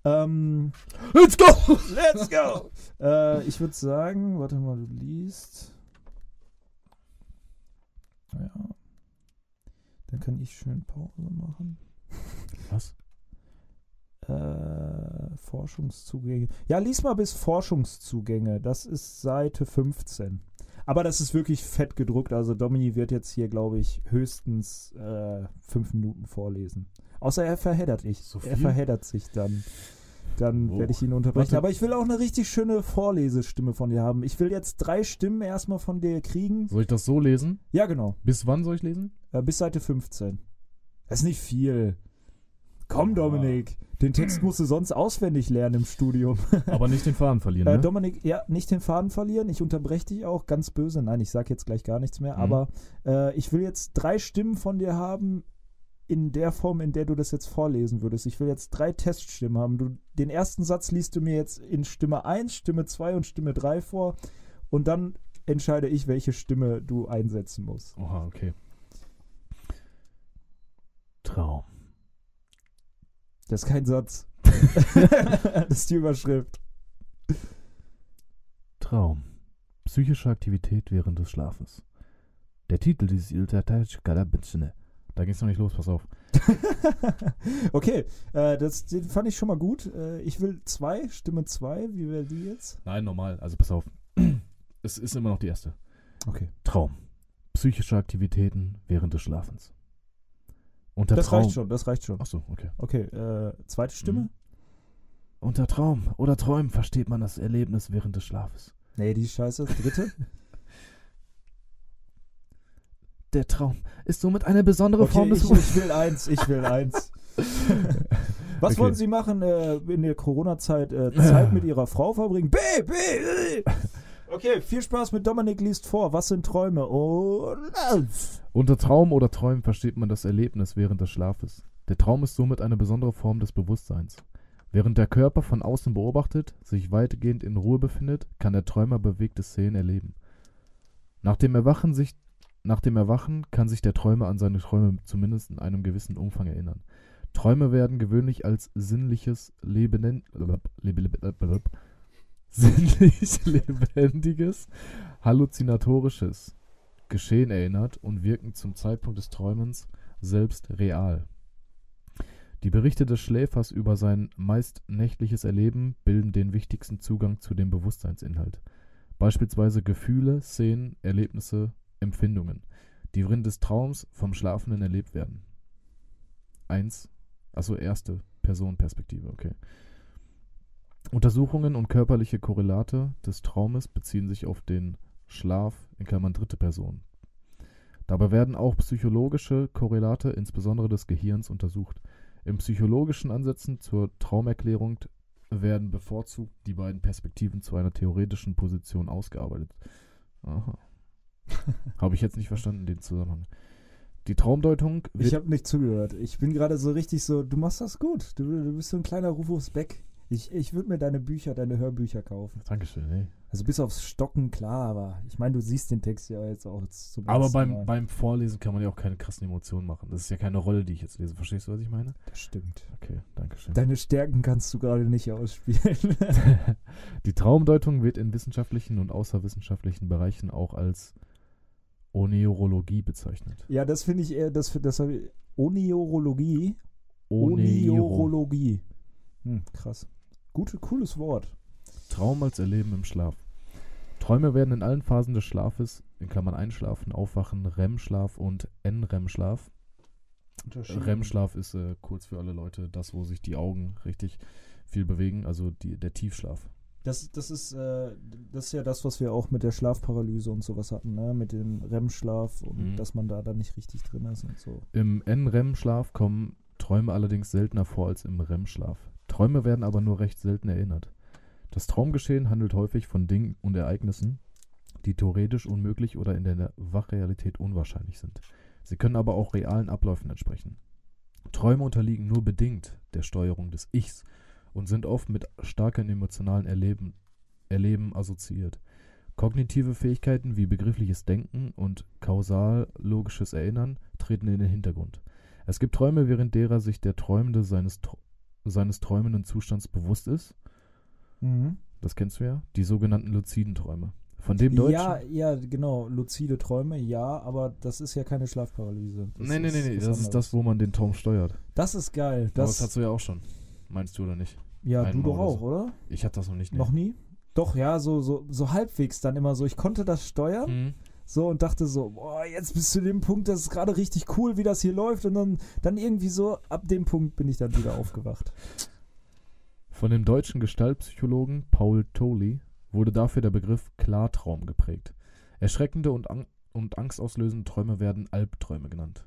Ähm, Let's go! Let's go! äh, ich würde sagen, warte mal, du liest. Ja. Dann kann ich schön Pause machen. Was? Äh, Forschungszugänge. Ja, lies mal bis Forschungszugänge. Das ist Seite fünfzehn. Aber das ist wirklich fett gedruckt. Also Dominik wird jetzt hier, glaube ich, höchstens äh, fünf Minuten vorlesen. Außer er verheddert sich. So er viel? verheddert sich dann. Dann Oh. werde ich ihn unterbrechen. Warte. Aber ich will auch eine richtig schöne Vorlesestimme von dir haben. Ich will jetzt drei Stimmen erstmal von dir kriegen. Soll ich das so lesen? Ja, genau. Bis wann soll ich lesen? Äh, bis Seite fünfzehn. Das ist nicht viel. Komm, Ja. Dominik. Den Text musst du sonst auswendig lernen im Studium. Aber nicht den Faden verlieren, Äh, ne? Dominik, ja, nicht den Faden verlieren. Ich unterbreche dich auch ganz böse. Nein, ich sage jetzt gleich gar nichts mehr. Mhm. Aber äh, ich will jetzt drei Stimmen von dir haben in der Form, in der du das jetzt vorlesen würdest. Ich will jetzt drei Teststimmen haben. Du, den ersten Satz liest du mir jetzt in Stimme eins, Stimme zwei und Stimme drei vor. Und dann entscheide ich, welche Stimme du einsetzen musst. Oha, okay. Traum. Das ist kein Satz. Das ist die Überschrift. Traum. Psychische Aktivität während des Schlafes. Der Titel dieses Da geht's noch nicht los, pass auf. Okay, äh, das, den fand ich schon mal gut. Äh, ich will zwei, Stimme zwei. Wie wäre die jetzt? Nein, normal, also pass auf. Es ist immer noch die erste. Okay. Traum. Psychische Aktivitäten während des Schlafens. Unter Das Traum. reicht schon, das reicht schon. Achso, okay. Okay, äh, zweite Stimme? Mhm. Unter Traum oder Träumen versteht man das Erlebnis während des Schlafes. Nee, die ist scheiße. Dritte? Der Traum ist somit eine besondere Okay, Form des ich, Ruhes. ich will eins, ich will eins. Was Okay. wollen Sie machen äh, in der Corona-Zeit? Äh, Zeit mit Ihrer Frau verbringen? B, B, B. Okay, viel Spaß mit Dominik liest vor. Was sind Träume? Und Unter Traum oder Träumen versteht man das Erlebnis während des Schlafes. Der Traum ist somit eine besondere Form des Bewusstseins. Während der Körper von außen beobachtet, sich weitgehend in Ruhe befindet, kann der Träumer bewegte Szenen erleben. Nach dem Erwachen, sich, nach dem Erwachen kann sich der Träumer an seine Träume zumindest in einem gewissen Umfang erinnern. Träume werden gewöhnlich als sinnliches, lebenen, sinnlich lebendiges, halluzinatorisches Geschehen erinnert und wirken zum Zeitpunkt des Träumens selbst real. Die Berichte des Schläfers über sein meist nächtliches Erleben bilden den wichtigsten Zugang zu dem Bewusstseinsinhalt. Beispielsweise Gefühle, Szenen, Erlebnisse, Empfindungen, die während des Traums vom Schlafenden erlebt werden. Eins, also erste Personenperspektive, okay. Untersuchungen und körperliche Korrelate des Traumes beziehen sich auf den Schlaf in Klammern dritte Person. Dabei werden auch psychologische Korrelate, insbesondere des Gehirns, untersucht. In psychologischen Ansätzen zur Traumerklärung werden bevorzugt die beiden Perspektiven zu einer theoretischen Position ausgearbeitet. Aha. Habe ich jetzt nicht verstanden, den Zusammenhang. Die Traumdeutung wird... ich habe nicht zugehört. Ich bin gerade so richtig so, du machst das gut. Du, du bist so ein kleiner Rufus Beck. Ich, ich würde mir deine Bücher, deine Hörbücher kaufen. Dankeschön, ey. Also bis aufs Stocken, klar, aber ich meine, du siehst den Text ja jetzt auch jetzt zum Aber ersten beim, Mal. beim Vorlesen kann man ja auch keine krassen Emotionen machen. Das ist ja keine Rolle, die ich jetzt lese. Verstehst du, was ich meine? Das stimmt. Okay, Dankeschön. Deine Stärken kannst du gerade nicht ausspielen. Die Traumdeutung wird in wissenschaftlichen und außerwissenschaftlichen Bereichen auch als Oneurologie bezeichnet. Ja, das finde ich eher, das, das habe ich, Oneurologie. Oneuro. Oneurologie. Hm, krass. Gute, cooles Wort. Traum als Erleben im Schlaf. Träume werden in allen Phasen des Schlafes, in Klammern Einschlafen, Aufwachen, R E M-Schlaf und N R E M-Schlaf. R E M-Schlaf ist äh, kurz für alle Leute das, wo sich die Augen richtig viel bewegen, also die, der Tiefschlaf. Das, das, ist, äh, das ist ja das, was wir auch mit der Schlafparalyse und sowas hatten, ne? Mit dem R E M-Schlaf und Mhm. dass man da dann nicht richtig drin ist und so. Im N R E M-Schlaf kommen Träume allerdings seltener vor als im R E M-Schlaf. Träume werden aber nur recht selten erinnert. Das Traumgeschehen handelt häufig von Dingen und Ereignissen, die theoretisch unmöglich oder in der Wachrealität unwahrscheinlich sind. Sie können aber auch realen Abläufen entsprechen. Träume unterliegen nur bedingt der Steuerung des Ichs und sind oft mit starkem emotionalen Erleben, Erleben assoziiert. Kognitive Fähigkeiten wie begriffliches Denken und kausal-logisches Erinnern treten in den Hintergrund. Es gibt Träume, während derer sich der Träumende seines, seines träumenden Zustands bewusst ist. Mhm. Das kennst du ja. Die sogenannten luziden Träume. Von dem Deutschen... Ja, ja, genau. Luzide Träume, ja, aber das ist ja keine Schlafparalyse. Das Nee, nee, ist nee, nee. was Das ist anderes. das, wo man den Traum steuert. Das ist geil. Das, Das, das hast du ja auch schon. Meinst du oder nicht? ja, einmal du doch oder auch, so. oder? Ich hatte das noch nicht. Nee. Noch nie? Doch, ja, so, so, so halbwegs dann immer so. Ich konnte das steuern. Mhm. So und dachte so, boah, jetzt bist du dem Punkt, das ist gerade richtig cool, wie das hier läuft. Und dann, dann irgendwie so, ab dem Punkt bin ich dann wieder aufgewacht. Von dem deutschen Gestaltpsychologen Paul Toley wurde dafür der Begriff Klartraum geprägt. Erschreckende und, ang- und angstauslösende Träume werden Albträume genannt.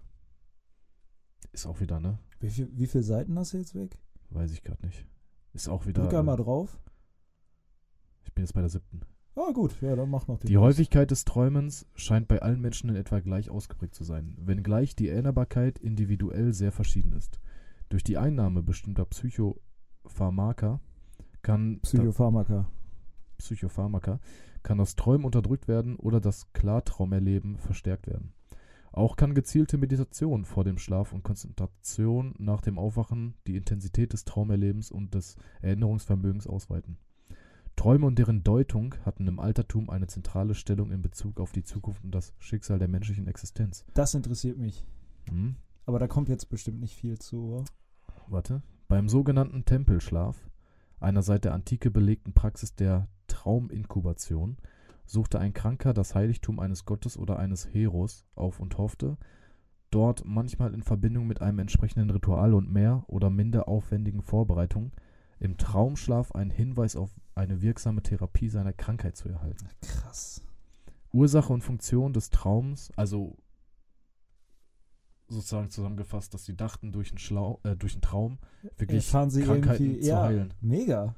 Ist auch wieder, ne? Wie, viel, wie viele Seiten hast du jetzt weg? Weiß ich gerade nicht. Ist auch wieder... Drück einmal drauf. Ich bin jetzt bei der siebten. Ah, gut, ja, dann mach noch den Die Rest. Häufigkeit des Träumens scheint bei allen Menschen in etwa gleich ausgeprägt zu sein, wenngleich die Erinnerbarkeit individuell sehr verschieden ist. Durch die Einnahme bestimmter Psychopharmaka kann, Psychopharmaka. Psychopharmaka kann das Träumen unterdrückt werden oder das Klartraumerleben verstärkt werden. Auch kann gezielte Meditation vor dem Schlaf und Konzentration nach dem Aufwachen die Intensität des Traumerlebens und des Erinnerungsvermögens ausweiten. Träume und deren Deutung hatten im Altertum eine zentrale Stellung in Bezug auf die Zukunft und das Schicksal der menschlichen Existenz. Das interessiert mich. Hm? Aber da kommt jetzt bestimmt nicht viel zu, oder? Warte. Beim sogenannten Tempelschlaf, einer seit der Antike belegten Praxis der Trauminkubation, suchte ein Kranker das Heiligtum eines Gottes oder eines Heros auf und hoffte, dort manchmal in Verbindung mit einem entsprechenden Ritual und mehr oder minder aufwendigen Vorbereitungen im Traumschlaf einen Hinweis auf eine wirksame Therapie seiner Krankheit zu erhalten. Krass. Ursache und Funktion des Traums, also sozusagen zusammengefasst, dass sie dachten, durch einen, Schlau äh, durch einen Traum wirklich Erfahren sie Krankheiten irgendwie, zu ja, heilen. Mega.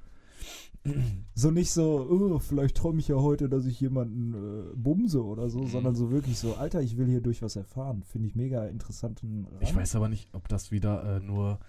So nicht so, oh, vielleicht träume ich ja heute, dass ich jemanden äh, bumse oder so, Mhm. sondern so wirklich so, Alter, ich will hier durch was erfahren. Finde ich mega interessanten Rand. Ich weiß aber nicht, ob das wieder äh, nur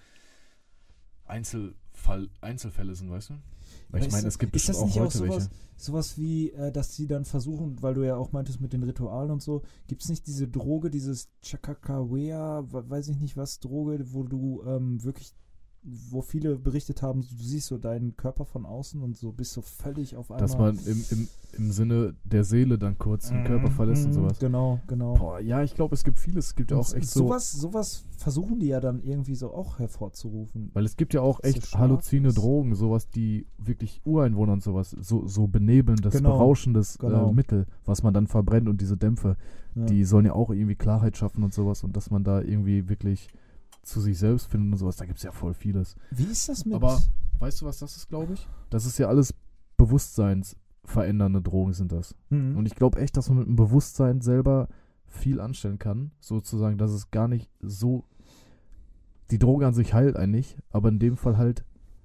Einzelfall, Einzelfälle sind, weißt du? Weil ich Weißt meine, du, es gibt ist bestimmt das auch nicht auch heute sowas, welche. sowas wie, äh, dass sie dann versuchen, weil du ja auch meintest mit den Ritualen und so, gibt es nicht diese Droge, dieses Chakakawea, we- weiß ich nicht was, Droge, wo du ähm, wirklich, wo viele berichtet haben, du siehst so deinen Körper von außen und so bist so völlig auf einmal. Dass man im, im, im Sinne der Seele dann kurz den Körper verlässt und Mhm, sowas. Genau, genau. Boah, ja, ich glaube, es gibt vieles. Es gibt ja auch Und echt so. sowas, sowas versuchen die ja dann irgendwie so auch hervorzurufen. Weil es gibt ja auch so echt scharf halluzine ist. Drogen, sowas, die wirklich Ureinwohner und sowas, so, so benebelndes, Genau, berauschendes genau. äh, Mittel, was man dann verbrennt und diese Dämpfe, Ja. die sollen ja auch irgendwie Klarheit schaffen und sowas und dass man da irgendwie wirklich zu sich selbst findet und sowas, da gibt es ja voll vieles. Wie ist das mit... Aber weißt du, was das ist, glaube ich? Das ist ja alles bewusstseinsverändernde Drogen sind das. Mhm. Und ich glaube echt, dass man mit dem Bewusstsein selber viel anstellen kann, sozusagen, dass es gar nicht so, die Droge an sich heilt einen nicht, aber in dem Fall halt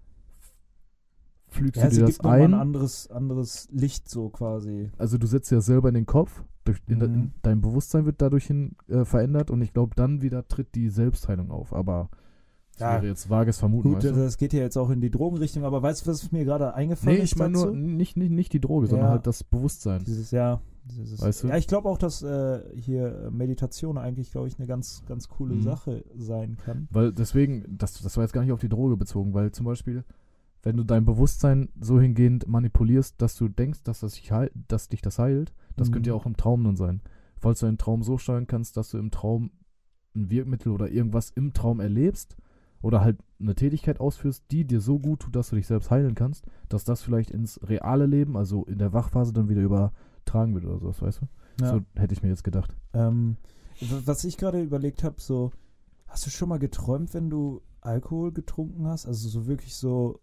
pflügst ja, du sie dir das gibt nochmal ein. ein anderes, anderes Licht so quasi. Also du setzt ja selber in den Kopf, durch, in, de- Mhm. in, dein Bewusstsein wird dadurch hin, äh, verändert und ich glaube, dann wieder tritt die Selbstheilung auf, aber das Ja. wäre jetzt vages Vermuten, Gut, weißt du? das geht ja jetzt auch in die Drogenrichtung, aber weißt du, was mir gerade eingefallen Nee, ist ich meine nur dazu? nicht, nicht, nicht die Droge, sondern Ja. halt das Bewusstsein. Dieses, ja, dieses, Weißt du? ja, ich glaube auch, dass äh, hier Meditation eigentlich, glaube ich, eine ganz, ganz coole Mhm. Sache sein kann. Weil deswegen, das, das war jetzt gar nicht auf die Droge bezogen, weil zum Beispiel, wenn du dein Bewusstsein so hingehend manipulierst, dass du denkst, dass, das dich, heil, dass dich das heilt, das Mhm. könnte ja auch im Traum dann sein. Falls du einen Traum so steuern kannst, dass du im Traum ein Wirkmittel oder irgendwas im Traum erlebst oder halt eine Tätigkeit ausführst, die dir so gut tut, dass du dich selbst heilen kannst, dass das vielleicht ins reale Leben, also in der Wachphase dann wieder übertragen wird oder sowas, weißt du? Ja. So hätte ich mir jetzt gedacht. Ähm, w- was ich gerade überlegt habe, so, hast du schon mal geträumt, wenn du Alkohol getrunken hast? Also so wirklich so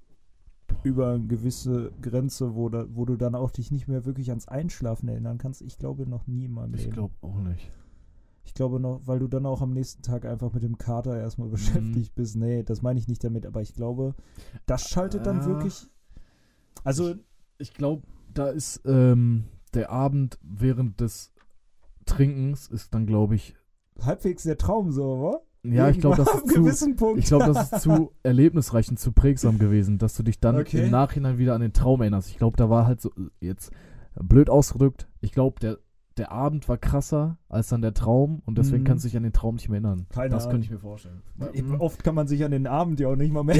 über eine gewisse Grenze, wo, da, wo du dann auch dich nicht mehr wirklich ans Einschlafen erinnern kannst? Ich glaube noch nie in meinem Ich Leben. glaube auch nicht. Ich glaube noch, weil du dann auch am nächsten Tag einfach mit dem Kater erstmal beschäftigt bist. Nee, das meine ich nicht damit, aber ich glaube, das schaltet dann Ah. wirklich. Also, Ich glaube, da ist ähm, der Abend während des Trinkens ist dann, glaube ich, halbwegs der Traum so, wa? ja, ich glaube, das Irgendwann ist ab einem zu, gewissen Punkt. ich glaube, das ist zu erlebnisreich und zu prägsam gewesen, dass du dich dann Okay. im Nachhinein wieder an den Traum erinnerst. Ich glaube, da war halt so, jetzt blöd ausgedrückt, ich glaube, der, der Abend war krasser als dann der Traum und deswegen Mhm. kannst du dich an den Traum nicht mehr erinnern. Keine das Ahnung. könnte ich mir vorstellen. Eben, Oft kann man sich an den Abend ja auch nicht mal mehr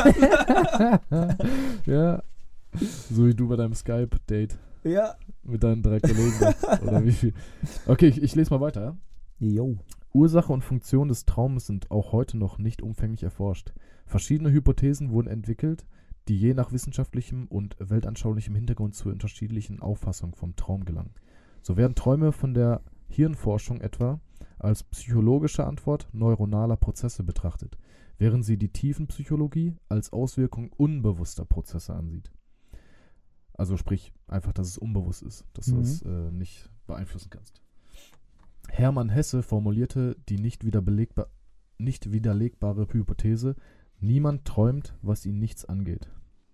erinnern. Ja, so wie du bei deinem Skype-Date Ja. mit deinen drei Kollegen. Oder wie viel. Okay, ich, ich lese mal weiter, ja? Jo. Ursache und Funktion des Traumes sind auch heute noch nicht umfänglich erforscht. Verschiedene Hypothesen wurden entwickelt, die je nach wissenschaftlichem und weltanschaulichem Hintergrund zu unterschiedlichen Auffassungen vom Traum gelangen. So werden Träume von der Hirnforschung etwa als psychologische Antwort neuronaler Prozesse betrachtet, während sie die Tiefenpsychologie als Auswirkung unbewusster Prozesse ansieht. Also sprich, einfach, dass es unbewusst ist, dass du Mhm. es äh, nicht beeinflussen kannst. Hermann Hesse formulierte die nicht, widerbelegba- nicht widerlegbare Hypothese: Niemand träumt, was ihn nichts angeht.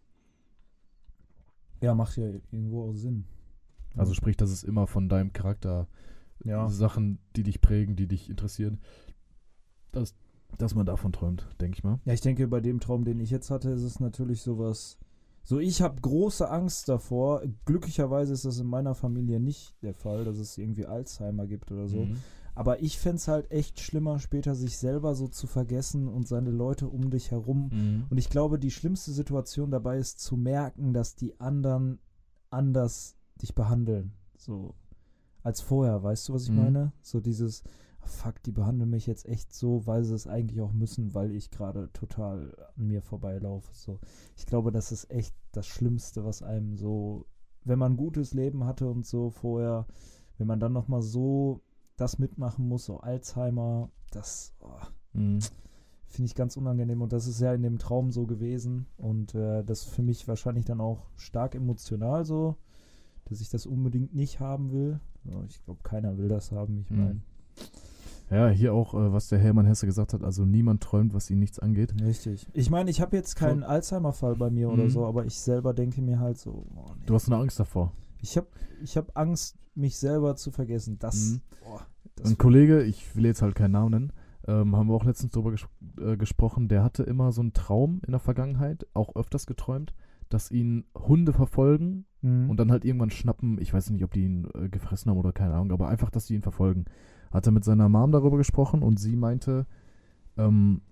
Ja, macht ja irgendwo auch Sinn. Also sprich, dass es immer von deinem Charakter Ja. Sachen, die dich prägen, die dich interessieren, dass, dass man davon träumt, denke ich mal. Ja, ich denke, bei dem Traum, den ich jetzt hatte, ist es natürlich sowas. So, ich habe große Angst davor. Glücklicherweise ist das in meiner Familie nicht der Fall, dass es irgendwie Alzheimer gibt oder so. Mhm. Aber ich fände es halt echt schlimmer, später sich selber so zu vergessen und seine Leute um dich herum. Mhm. Und ich glaube, die schlimmste Situation dabei ist zu merken, dass die anderen anders dich behandeln. So als vorher, weißt du, was ich Mhm. meine? So dieses, ah, fuck, die behandeln mich jetzt echt so, weil sie es eigentlich auch müssen, weil ich gerade total an mir vorbeilaufe. So, ich glaube, das ist echt das Schlimmste, was einem so, wenn man ein gutes Leben hatte und so vorher, wenn man dann nochmal so das mitmachen muss, so Alzheimer, das oh, Mhm. finde ich ganz unangenehm und das ist ja in dem Traum so gewesen und äh, das für mich wahrscheinlich dann auch stark emotional so, dass ich das unbedingt nicht haben will. Ja, ich glaube, keiner will das haben, ich Mhm. meine, Ja, hier auch, äh, was der Hermann Hesse gesagt hat, also niemand träumt, was ihn nichts angeht. Richtig. Ich meine, ich habe jetzt keinen Alzheimer-Fall bei mir oder Mhm. so, aber ich selber denke mir halt so, oh, nee. Du hast eine Angst davor. Ich habe ich hab Angst, mich selber zu vergessen. Das, Mhm. boah, das Ein Kollege, ich will jetzt halt keinen Namen nennen, ähm, haben wir auch letztens drüber ges äh, gesprochen, der hatte immer so einen Traum in der Vergangenheit, auch öfters geträumt, dass ihn Hunde verfolgen Mhm. und dann halt irgendwann schnappen. Ich weiß nicht, ob die ihn äh, gefressen haben oder keine Ahnung, aber einfach, dass die ihn verfolgen. Hat er mit seiner Mom darüber gesprochen und sie meinte, ähm,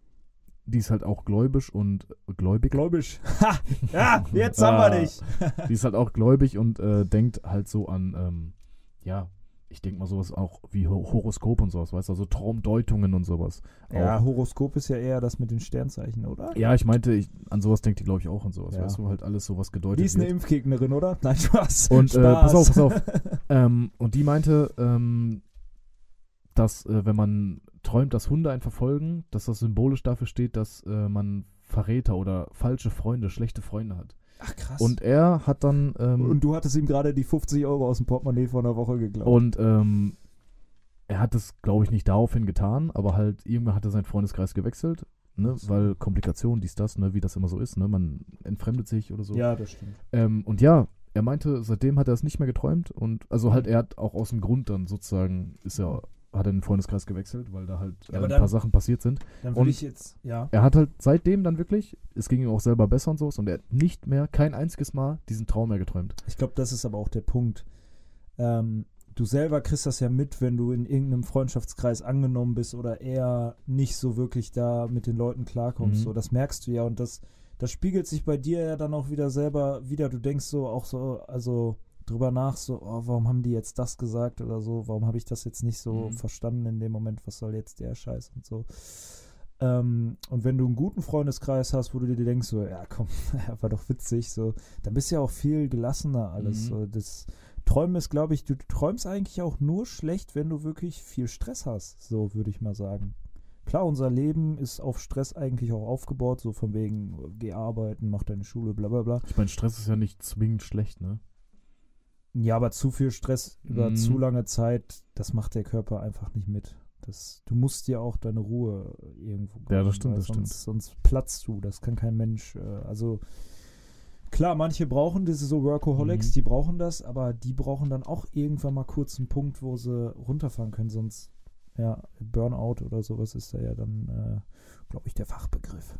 die ist halt auch gläubig und äh, gläubig. Gläubig. Ha! Ja, jetzt haben wir Ah. dich. Die ist halt auch gläubig und äh, denkt halt so an, ähm, ja, ich denke mal sowas auch wie Ho- Horoskop und sowas, weißt du, also Traumdeutungen und sowas. Ja, Auch. Horoskop ist ja eher das mit den Sternzeichen, oder? Ja, ich meinte, ich, an sowas denkt die, glaube ich, auch und sowas, Ja. weißt du, halt alles sowas gedeutet Die ist eine wird. Impfgegnerin, oder? Nein, Spaß. Und äh, Spaß. pass auf, pass auf. ähm, und die meinte, ähm, dass äh, wenn man träumt, dass Hunde einen verfolgen, dass das symbolisch dafür steht, dass äh, man Verräter oder falsche Freunde, schlechte Freunde hat. Ach, krass. Und er hat dann ähm, Und du hattest ihm gerade die fünfzig Euro aus dem Portemonnaie vor einer Woche geklaut. Und ähm, er hat es, glaube ich, nicht daraufhin getan, aber halt irgendwann hat er seinen Freundeskreis gewechselt, ne, Ach so. weil Komplikation, dies, das, ne, wie das immer so ist, ne, man entfremdet sich oder so. Ja, das stimmt. Ähm, und ja, er meinte, seitdem hat er es nicht mehr geträumt und also halt, er hat auch aus dem Grund dann sozusagen, ist er, hat er den Freundeskreis gewechselt, weil da halt äh, Ja, aber ein dann- paar Sachen passiert sind. Dann Und- würde ich jetzt, ja. Er hat halt seitdem dann wirklich, es ging ihm auch selber besser und so, und er hat nicht mehr, kein einziges Mal diesen Traum mehr geträumt. Ich glaube, das ist aber auch der Punkt. Ähm, du selber kriegst das ja mit, wenn du in irgendeinem Freundschaftskreis angenommen bist oder eher nicht so wirklich da mit den Leuten klarkommst. Mhm. So, das merkst du ja und das, das spiegelt sich bei dir ja dann auch wieder selber wieder. Du denkst so auch so, also drüber nach, so, oh, warum haben die jetzt das gesagt oder so, warum habe ich das jetzt nicht so Mhm. verstanden in dem Moment, was soll jetzt der Scheiß und so. Ähm, und wenn du einen guten Freundeskreis hast, wo du dir denkst, so, ja komm, war doch witzig, so, dann bist du ja auch viel gelassener alles. Mhm. So, das Träumen ist, glaube ich, du träumst eigentlich auch nur schlecht, wenn du wirklich viel Stress hast, so würde ich mal sagen. Klar, unser Leben ist auf Stress eigentlich auch aufgebaut, so von wegen, geh arbeiten, mach deine Schule, bla bla bla. Ich meine, Stress ist ja nicht zwingend schlecht, ne? Ja, aber zu viel Stress über Mhm. zu lange Zeit, das macht der Körper einfach nicht mit. Das, du musst dir auch deine Ruhe irgendwo Ja, das gönnen, stimmt, weil das sonst, stimmt. sonst platzt du, das kann kein Mensch. Äh, also klar, manche brauchen diese so Workaholics, Mhm. die brauchen das, aber die brauchen dann auch irgendwann mal kurz einen Punkt, wo sie runterfahren können, sonst, ja, Burnout oder sowas ist da ja dann, äh, glaube ich, der Fachbegriff.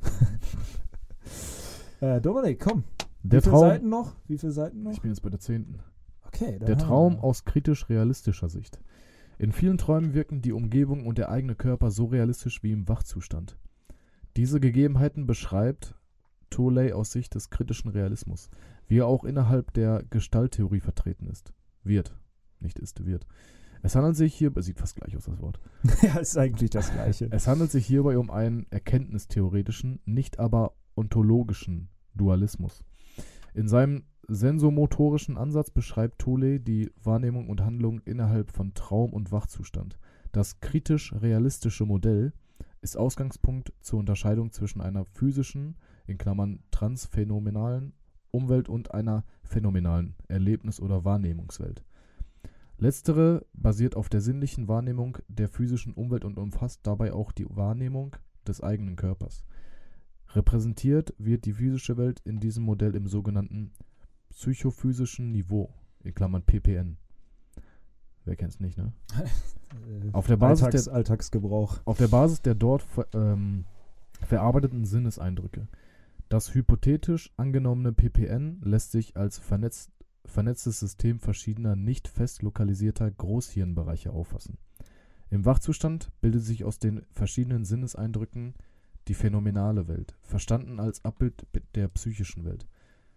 äh, Dominik, komm. Der Wie viele Traum, Seiten noch? Wie viele Seiten noch? ich bin jetzt bei der zehnten. Okay, dann Der haben Traum wir- aus kritisch-realistischer Sicht. In vielen Träumen wirken die Umgebung und der eigene Körper so realistisch wie im Wachzustand. Diese Gegebenheiten beschreibt Toley aus Sicht des kritischen Realismus, wie er auch innerhalb der Gestalttheorie vertreten ist. Wird. Nicht ist, wird. Es handelt sich hier, es sieht fast gleich aus, das Wort. Ja, ist eigentlich das Gleiche. Es handelt sich hierbei um einen erkenntnistheoretischen, nicht aber ontologischen Dualismus. In seinem sensomotorischen Ansatz beschreibt Toley die Wahrnehmung und Handlung innerhalb von Traum- und Wachzustand. Das kritisch-realistische Modell ist Ausgangspunkt zur Unterscheidung zwischen einer physischen, in Klammern transphänomenalen Umwelt und einer phänomenalen Erlebnis- oder Wahrnehmungswelt. Letztere basiert auf der sinnlichen Wahrnehmung der physischen Umwelt und umfasst dabei auch die Wahrnehmung des eigenen Körpers. Repräsentiert wird die physische Welt in diesem Modell im sogenannten psychophysischen Niveau, in Klammern P P N. Wer kennt's nicht, ne? Äh, Auf der Basis Alltags, der- Alltagsgebrauch. Auf der Basis der dort ver, ähm, verarbeiteten Sinneseindrücke. Das hypothetisch angenommene P P N lässt sich als vernetzt, vernetztes System verschiedener nicht fest lokalisierter Großhirnbereiche auffassen. Im Wachzustand bildet sich aus den verschiedenen Sinneseindrücken die phänomenale Welt, verstanden als Abbild der psychischen Welt.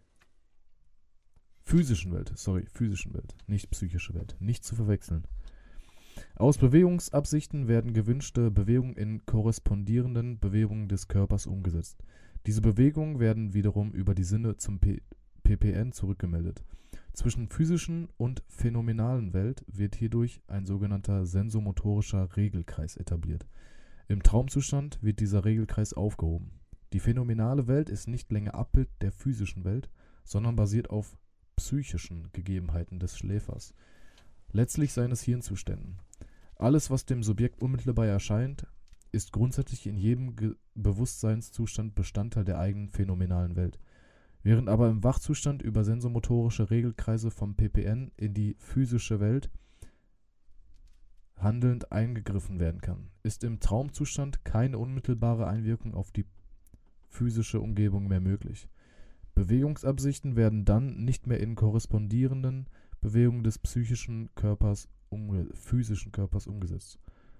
Physischen Welt, sorry, physischen Welt, nicht psychische Welt, nicht zu verwechseln. Aus Bewegungsabsichten werden gewünschte Bewegungen in korrespondierenden Bewegungen des Körpers umgesetzt. Diese Bewegungen werden wiederum über die Sinne zum P- PPN zurückgemeldet. Zwischen physischen und phänomenalen Welt wird hierdurch ein sogenannter sensomotorischer Regelkreis etabliert. Im Traumzustand wird dieser Regelkreis aufgehoben. Die phänomenale Welt ist nicht länger Abbild der physischen Welt, sondern basiert auf psychischen Gegebenheiten des Schläfers, letztlich seines Hirnzuständen. Alles, was dem Subjekt unmittelbar erscheint, ist grundsätzlich in jedem Ge- Bewusstseinszustand Bestandteil der eigenen phänomenalen Welt. Während aber im Wachzustand über sensomotorische Regelkreise vom P P N in die physische Welt handelnd eingegriffen werden kann, ist im Traumzustand keine unmittelbare Einwirkung auf die physische Umgebung mehr möglich. Bewegungsabsichten werden dann nicht mehr in korrespondierenden Bewegungen des psychischen Körpers, umge- physischen Körpers umgesetzt.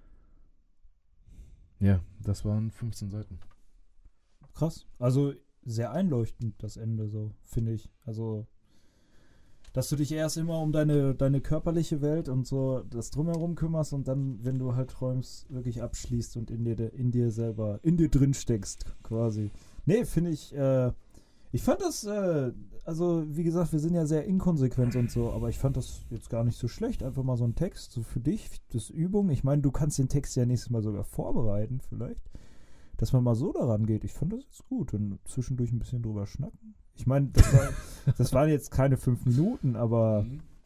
Ja, das waren fünfzehn Seiten. Krass. Also sehr einleuchtend, das Ende, so, finde ich. Also, dass du dich erst immer um deine, deine körperliche Welt und so das Drumherum kümmerst und dann, wenn du halt träumst, wirklich abschließt und in dir, in dir selber, in dir drin steckst, quasi. Nee, finde ich, äh, ich fand das, äh, also wie gesagt, wir sind ja sehr inkonsequent und so, aber ich fand das jetzt gar nicht so schlecht. Einfach mal so ein Text, so für dich, das Übung. Ich meine, du kannst den Text ja nächstes Mal sogar vorbereiten, vielleicht. Dass man mal so daran geht. Ich fand das jetzt gut und zwischendurch ein bisschen drüber schnacken. Ich meine, das, war, das waren jetzt keine fünf Minuten, aber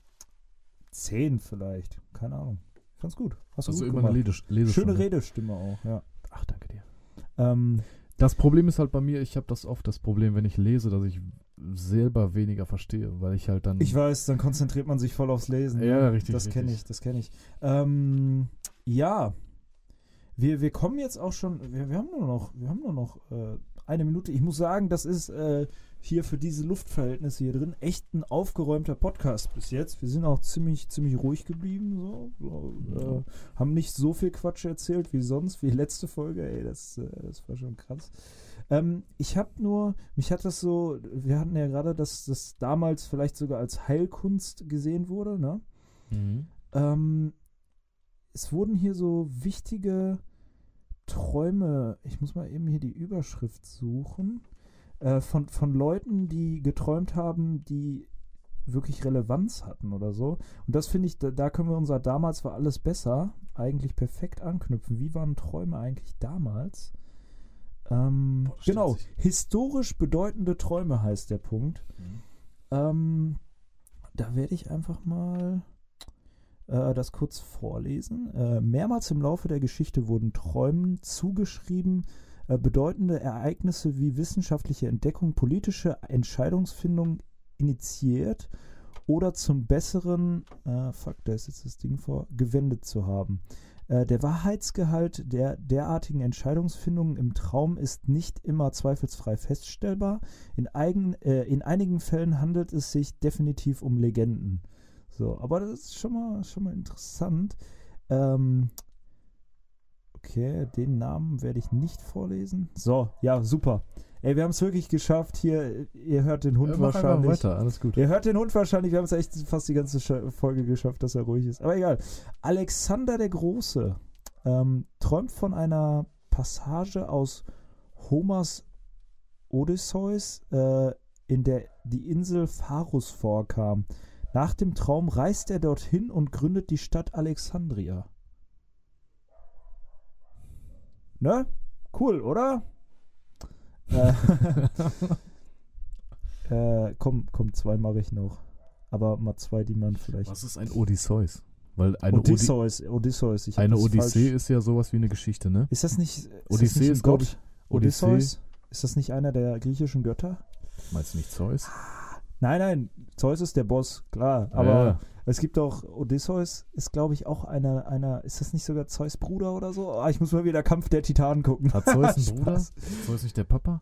zehn vielleicht. Keine Ahnung. Ich fand's gut. Hast du Also gut immer gemacht. eine Ledes- Lesestunde. Schöne Redestimme auch, ja. Ach, danke dir. Ähm, Das Problem ist halt bei mir, ich habe das oft das Problem, wenn ich lese, dass ich selber weniger verstehe, weil ich halt dann... ich weiß, dann konzentriert man sich voll aufs Lesen. Ja, ne? richtig, Das kenne richtig. ich, das kenne ich. Ähm, ja, wir, wir kommen jetzt auch schon, wir, wir haben nur noch, wir haben nur noch äh, eine Minute. Ich muss sagen, das ist äh, hier für diese Luftverhältnisse hier drin echt ein aufgeräumter Podcast bis jetzt. Wir sind auch ziemlich, ziemlich ruhig geblieben, so. so äh, haben nicht so viel Quatsch erzählt wie sonst, wie letzte Folge. Ey, das, äh, das war schon krass. Ähm, ich habe nur, mich hat das so, wir hatten ja gerade, dass das damals vielleicht sogar als Heilkunst gesehen wurde, ne? Mhm. Ähm, es wurden hier so wichtige Träume, ich muss mal eben hier die Überschrift suchen, äh, von, von Leuten, die geträumt haben, die wirklich Relevanz hatten oder so. Und das finde ich, da, da können wir unser damals war alles besser eigentlich perfekt anknüpfen. Wie waren Träume eigentlich damals? Ähm, Boah, das stellt genau, sich- historisch bedeutende Träume heißt der Punkt. Mhm. Ähm, da werde ich einfach mal äh, das kurz vorlesen. Äh, mehrmals im Laufe der Geschichte wurden Träumen zugeschrieben, äh, bedeutende Ereignisse wie wissenschaftliche Entdeckung, politische Entscheidungsfindung initiiert oder zum Besseren, äh, fuck, da ist jetzt das Ding vor, gewendet zu haben. Äh, der Wahrheitsgehalt der derartigen Entscheidungsfindungen im Traum ist nicht immer zweifelsfrei feststellbar. In, eigen, äh, in einigen Fällen handelt es sich definitiv um Legenden. So, aber das ist schon mal, schon mal interessant. Ähm, okay, den Namen werde ich nicht vorlesen. So, ja, super. Ey, wir haben es wirklich geschafft. Hier, ihr hört den Hund Ja, mach einfach wahrscheinlich. weiter, alles gut. Ihr hört den Hund wahrscheinlich. Wir haben es echt fast die ganze Sch- Folge geschafft, dass er ruhig ist. Aber egal. Alexander der Große ähm, träumt von einer Passage aus Homers Odysseus, äh, in der die Insel Pharos vorkam. Nach dem Traum reist er dorthin und gründet die Stadt Alexandria. Ne? Cool, oder? äh, äh, komm, komm, zwei mache ich noch. Aber mal zwei, die man vielleicht... Was ist ein Odysseus? Weil eine, Odysseus, Odysseus. Ich Odi- hab eine das Odyssee falsch- ist ja sowas wie eine Geschichte, ne? Ist das nicht... Ist Odyssee das nicht ein ist, glaub Gott? ich, Odyssee. Odysseus? Ist das nicht einer der griechischen Götter? Meinst du nicht Zeus? Nein, nein, Zeus ist der Boss, klar. Aber Ja. es gibt auch, Odysseus ist, glaube ich, auch einer, einer, ist das nicht sogar Zeus Bruder oder so? Ah, ich muss mal wieder Kampf der Titanen gucken. Hat Zeus einen Bruder? Spaß. Zeus nicht der Papa?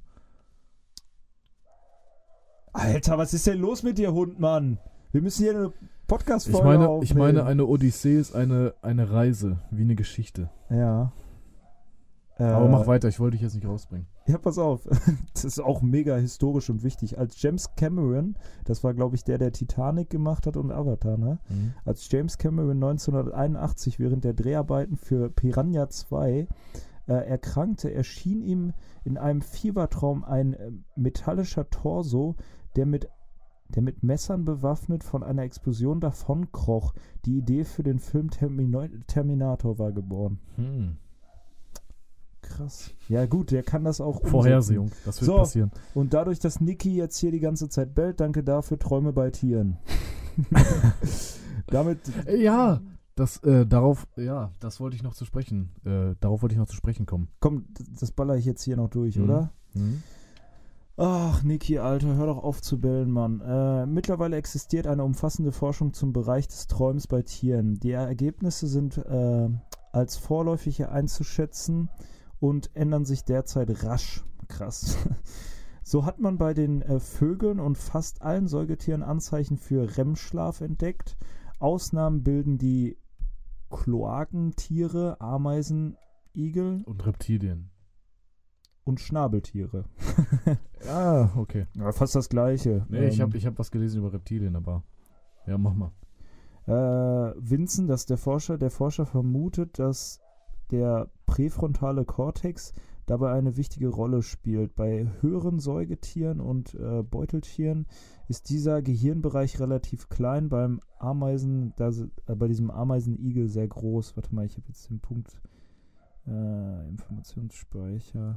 Alter, was ist denn los mit dir, Hund, Mann? Wir müssen hier eine Podcast-Folge Ich meine, aufnehmen. ich meine, eine Odyssee ist eine, eine Reise, wie eine Geschichte. Ja. Äh, Aber mach weiter, ich wollte dich jetzt nicht rausbringen. Ja, pass auf. Das ist auch mega historisch und wichtig. Als James Cameron, das war, glaube ich, der, der Titanic gemacht hat und Avatar, ne? Mhm. Als James Cameron neunzehnhunderteinundachtzig während der Dreharbeiten für Piranha zwei äh, erkrankte, erschien ihm in einem Fiebertraum ein äh, metallischer Torso, der mit, der mit Messern bewaffnet von einer Explosion davonkroch. Die Idee für den Film Termino- Terminator war geboren. Hm. Krass. Ja gut, der kann das auch umsetzen. Vorhersehung, das wird So. passieren. Und dadurch, dass Niki jetzt hier die ganze Zeit bellt, danke dafür, Träume bei Tieren. Damit, Ey, ja, Das, äh, darauf, ja, das wollte ich noch zu sprechen, äh, darauf wollte ich noch zu sprechen kommen. Komm, das baller ich jetzt hier noch durch, Mhm. oder? Mhm. Ach, Niki, Alter, hör doch auf zu bellen, Mann. Äh, mittlerweile existiert eine umfassende Forschung zum Bereich des Träumens bei Tieren. Die Ergebnisse sind äh, als vorläufig einzuschätzen und ändern sich derzeit rasch. Krass. So hat man bei den äh, Vögeln und fast allen Säugetieren Anzeichen für R E M-Schlaf entdeckt. Ausnahmen bilden die Kloakentiere, Ameisen, Igel Und Reptilien. und Schnabeltiere. Ja, okay. Ja, fast das Gleiche. Nee, ich Ähm, habe ich hab was gelesen über Reptilien, aber ja, mach mal. Äh, Vincent, dass der Forscher, der Forscher vermutet, dass der präfrontale Kortex dabei eine wichtige Rolle spielt. Bei höheren Säugetieren und äh, Beuteltieren ist dieser Gehirnbereich relativ klein, beim Ameisen, da, äh, bei diesem Ameisenigel sehr groß. Warte mal, ich habe jetzt den Punkt äh, Informationsspeicher.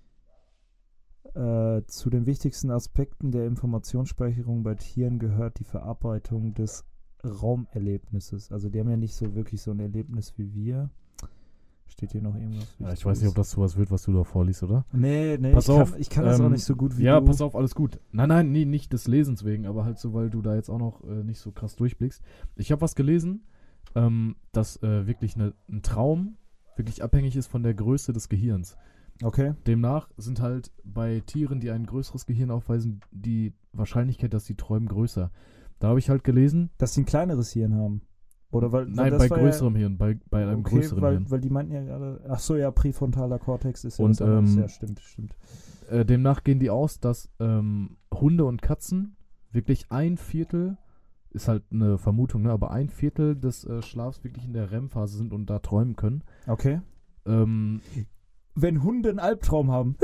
Äh, zu den wichtigsten Aspekten der Informationsspeicherung bei Tieren gehört die Verarbeitung des Raumerlebnisses. Also die haben ja nicht so wirklich so ein Erlebnis wie wir. Steht hier noch irgendwas? Ja, ich weiß nicht, ob das sowas wird, was du da vorliest, oder? Nee, nee, Pass ich, auf, kann, ich kann das ähm, auch nicht so gut wie Ja, du. pass auf, alles gut. Nein, nein, nee, nicht des Lesens wegen, aber halt so, weil du da jetzt auch noch äh, nicht so krass durchblickst. Ich habe was gelesen, ähm, dass äh, wirklich ne, ein Traum wirklich abhängig ist von der Größe des Gehirns. Okay. Demnach sind halt bei Tieren, die ein größeres Gehirn aufweisen, die Wahrscheinlichkeit, dass sie träumen, größer. Da habe ich halt gelesen, Dass sie ein kleineres Hirn haben. Oder weil, weil nein, das bei war größerem Hirn, bei, bei ja, einem okay, größeren weil, Hirn. weil die meinten ja gerade, ach so, ja, präfrontaler Kortex ist ja Und, was anderes. ähm, Ja, stimmt, stimmt. Äh, demnach gehen die aus, dass ähm, Hunde und Katzen wirklich ein Viertel, ist halt eine Vermutung, ne, aber ein Viertel des äh, Schlafs wirklich in der R E M-Phase sind und da träumen können. Okay. Ähm, Wenn Hunde einen Albtraum haben.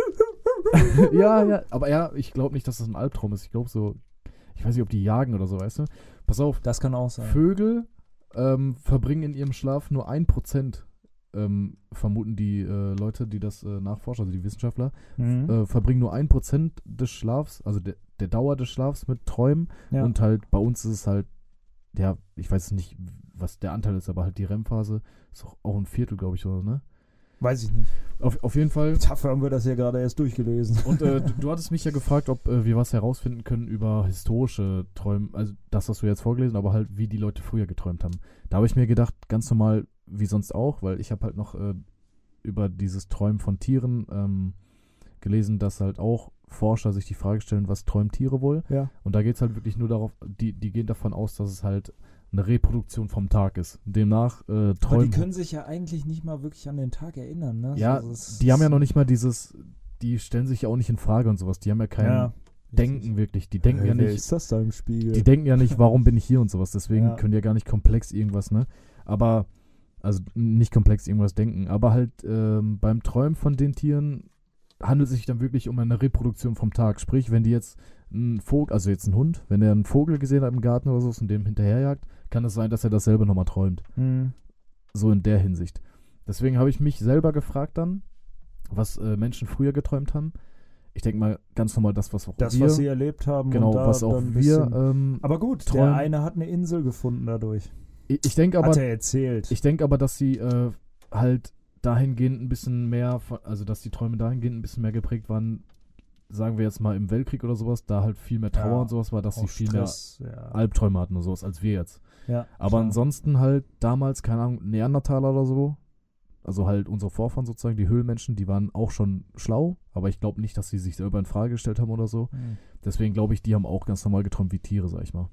ja, ja, aber ja, ich glaube nicht, dass das ein Albtraum ist. Ich glaube so, ich weiß nicht, ob die jagen oder so, weißt du? Pass auf, Das kann auch sein. Vögel ähm, verbringen in ihrem Schlaf nur ein Prozent, ähm, vermuten die äh, Leute, die das äh, nachforschen, also die Wissenschaftler, Mhm. äh, verbringen nur ein Prozent des Schlafs, also de der Dauer des Schlafs mit Träumen. ja. Und halt bei uns ist es halt, ja, ich weiß nicht, was der Anteil ist, aber halt die R E M-Phase ist auch, auch ein Viertel, glaube ich, oder, ne? Weiß ich nicht. Auf, auf jeden Fall. Dafür haben wir das ja gerade erst durchgelesen. Und äh, du, du hattest mich ja gefragt, ob äh, wir was herausfinden können über historische Träume, also das hast du jetzt vorgelesen, aber halt, wie die Leute früher geträumt haben. Da habe ich mir gedacht, ganz normal, wie sonst auch, weil ich habe halt noch äh, über dieses Träumen von Tieren ähm, gelesen, dass halt auch Forscher sich die Frage stellen, was träumen Tiere wohl? Ja. Und da geht es halt wirklich nur darauf, die, die gehen davon aus, dass es halt eine Reproduktion vom Tag ist. Demnach äh, Aber die träumen. können sich ja eigentlich nicht mal wirklich an den Tag erinnern, ne? Ja, Also es die haben ja ist- noch nicht mal dieses, die stellen sich ja auch nicht in Frage und sowas. Die haben ja kein Ja, Denken wirklich. Die denken Äh, ja wer nicht, ist das da im Spiegel? die denken ja nicht, warum bin ich hier und sowas. Deswegen Ja. können die ja gar nicht komplex irgendwas, ne? Aber, also nicht komplex irgendwas denken, aber halt ähm, beim Träumen von den Tieren handelt es sich dann wirklich um eine Reproduktion vom Tag. Sprich, wenn die jetzt ein Vogel, also jetzt ein Hund, wenn er einen Vogel gesehen hat im Garten oder so und dem hinterherjagt, kann es sein, dass er dasselbe nochmal träumt. Mhm. So in der Hinsicht. Deswegen habe ich mich selber gefragt dann, was äh, Menschen früher geträumt haben. Ich denke mal ganz normal das, was auch Das, wir, was sie erlebt haben. genau, und da was auch dann ein wir, bisschen- ähm, aber gut, träumen. der eine hat eine Insel gefunden dadurch. ich, ich denke aber, hat er erzählt. ich denke aber, dass sie äh, halt dahingehend ein bisschen mehr, von- also dass die Träume dahingehend ein bisschen mehr geprägt waren, sagen wir jetzt mal im Weltkrieg oder sowas, da halt viel mehr Trauer Ja, und sowas war, dass sie Auch viel Stress, ja. mehr Albträume hatten und sowas, als wir jetzt. ja, Aber klar. ansonsten halt damals, keine Ahnung, Neandertaler oder so, also halt unsere Vorfahren sozusagen, die Höhlenmenschen, die waren auch schon schlau, aber ich glaube nicht, dass sie sich selber in Frage gestellt haben oder so. Mhm. Deswegen glaube ich, die haben auch ganz normal geträumt wie Tiere, sag ich mal.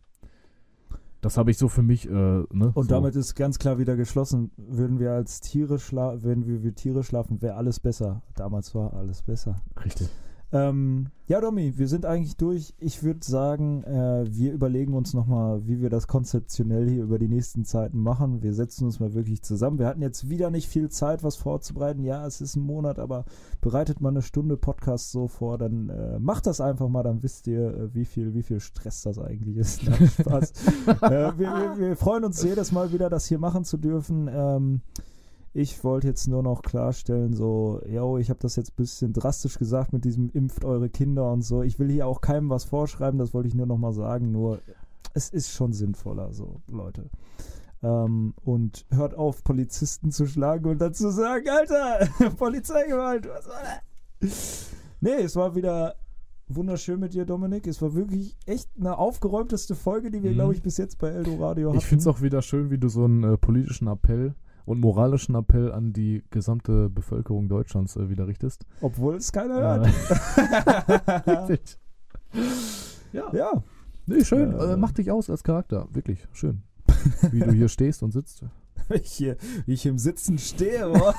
Das habe ich so für mich, äh, ne? Und so. damit ist ganz klar wieder geschlossen, würden wir als Tiere schlafen, wenn wir wie Tiere schlafen, wäre alles besser. Damals war alles besser. Richtig. Ähm, ja, Domi, wir sind eigentlich durch. Ich würde sagen, äh, wir überlegen uns nochmal, wie wir das konzeptionell hier über die nächsten Zeiten machen. Wir setzen uns mal wirklich zusammen. Wir hatten jetzt wieder nicht viel Zeit, was vorzubereiten. Ja, es ist ein Monat, aber bereitet mal eine Stunde Podcast so vor, dann äh, macht das einfach mal, dann wisst ihr, äh, wie viel, wie viel Stress das eigentlich ist. Nein, Spaß. äh, wir, wir, wir freuen uns jedes Mal wieder, das hier machen zu dürfen. Ähm, Ich wollte jetzt nur noch klarstellen, so, yo, ich habe das jetzt ein bisschen drastisch gesagt mit diesem impft eure Kinder und so. Ich will hier auch keinem was vorschreiben, das wollte ich nur noch mal sagen, nur es ist schon sinnvoller, so, Leute. Ähm, und hört auf, Polizisten zu schlagen und dann zu sagen, Alter, Polizeigewalt, was war das? Nee, es war wieder wunderschön mit dir, Dominik. Es war wirklich echt eine aufgeräumteste Folge, die wir, Mhm. glaube ich, bis jetzt bei Eldoradio hatten. Ich finde es auch wieder schön, wie du so einen äh, politischen Appell und moralischen Appell an die gesamte Bevölkerung Deutschlands äh, wieder richtest. Obwohl es keiner Äh, hört. Richtig. Ja. Ja. Nee, schön. Äh. Äh, mach dich aus als Charakter. Wirklich, schön. Wie du hier stehst und sitzt. Wie ich, hier, wie ich im Sitzen stehe. Boah.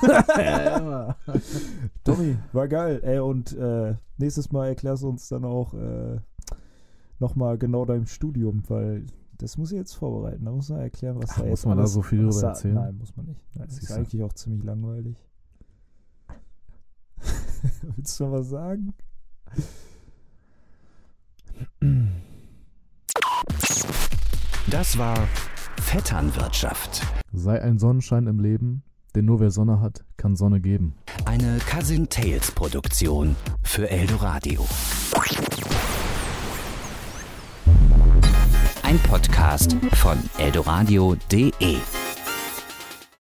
Tommy, war geil. Ey, und äh, nächstes Mal erklärst du uns dann auch äh, nochmal genau dein Studium, weil das muss ich jetzt vorbereiten. Da muss man erklären, was Ach, da muss jetzt man da alles- so viel was drüber da- erzählen? Nein, muss man nicht. Das ist Siehste. eigentlich auch ziemlich langweilig. Willst du noch was sagen? Das war Vetternwirtschaft. Sei ein Sonnenschein im Leben, denn nur wer Sonne hat, kann Sonne geben. Eine Cousin Tales Produktion für Eldoradio. Ein Podcast von eldoradio punkt de.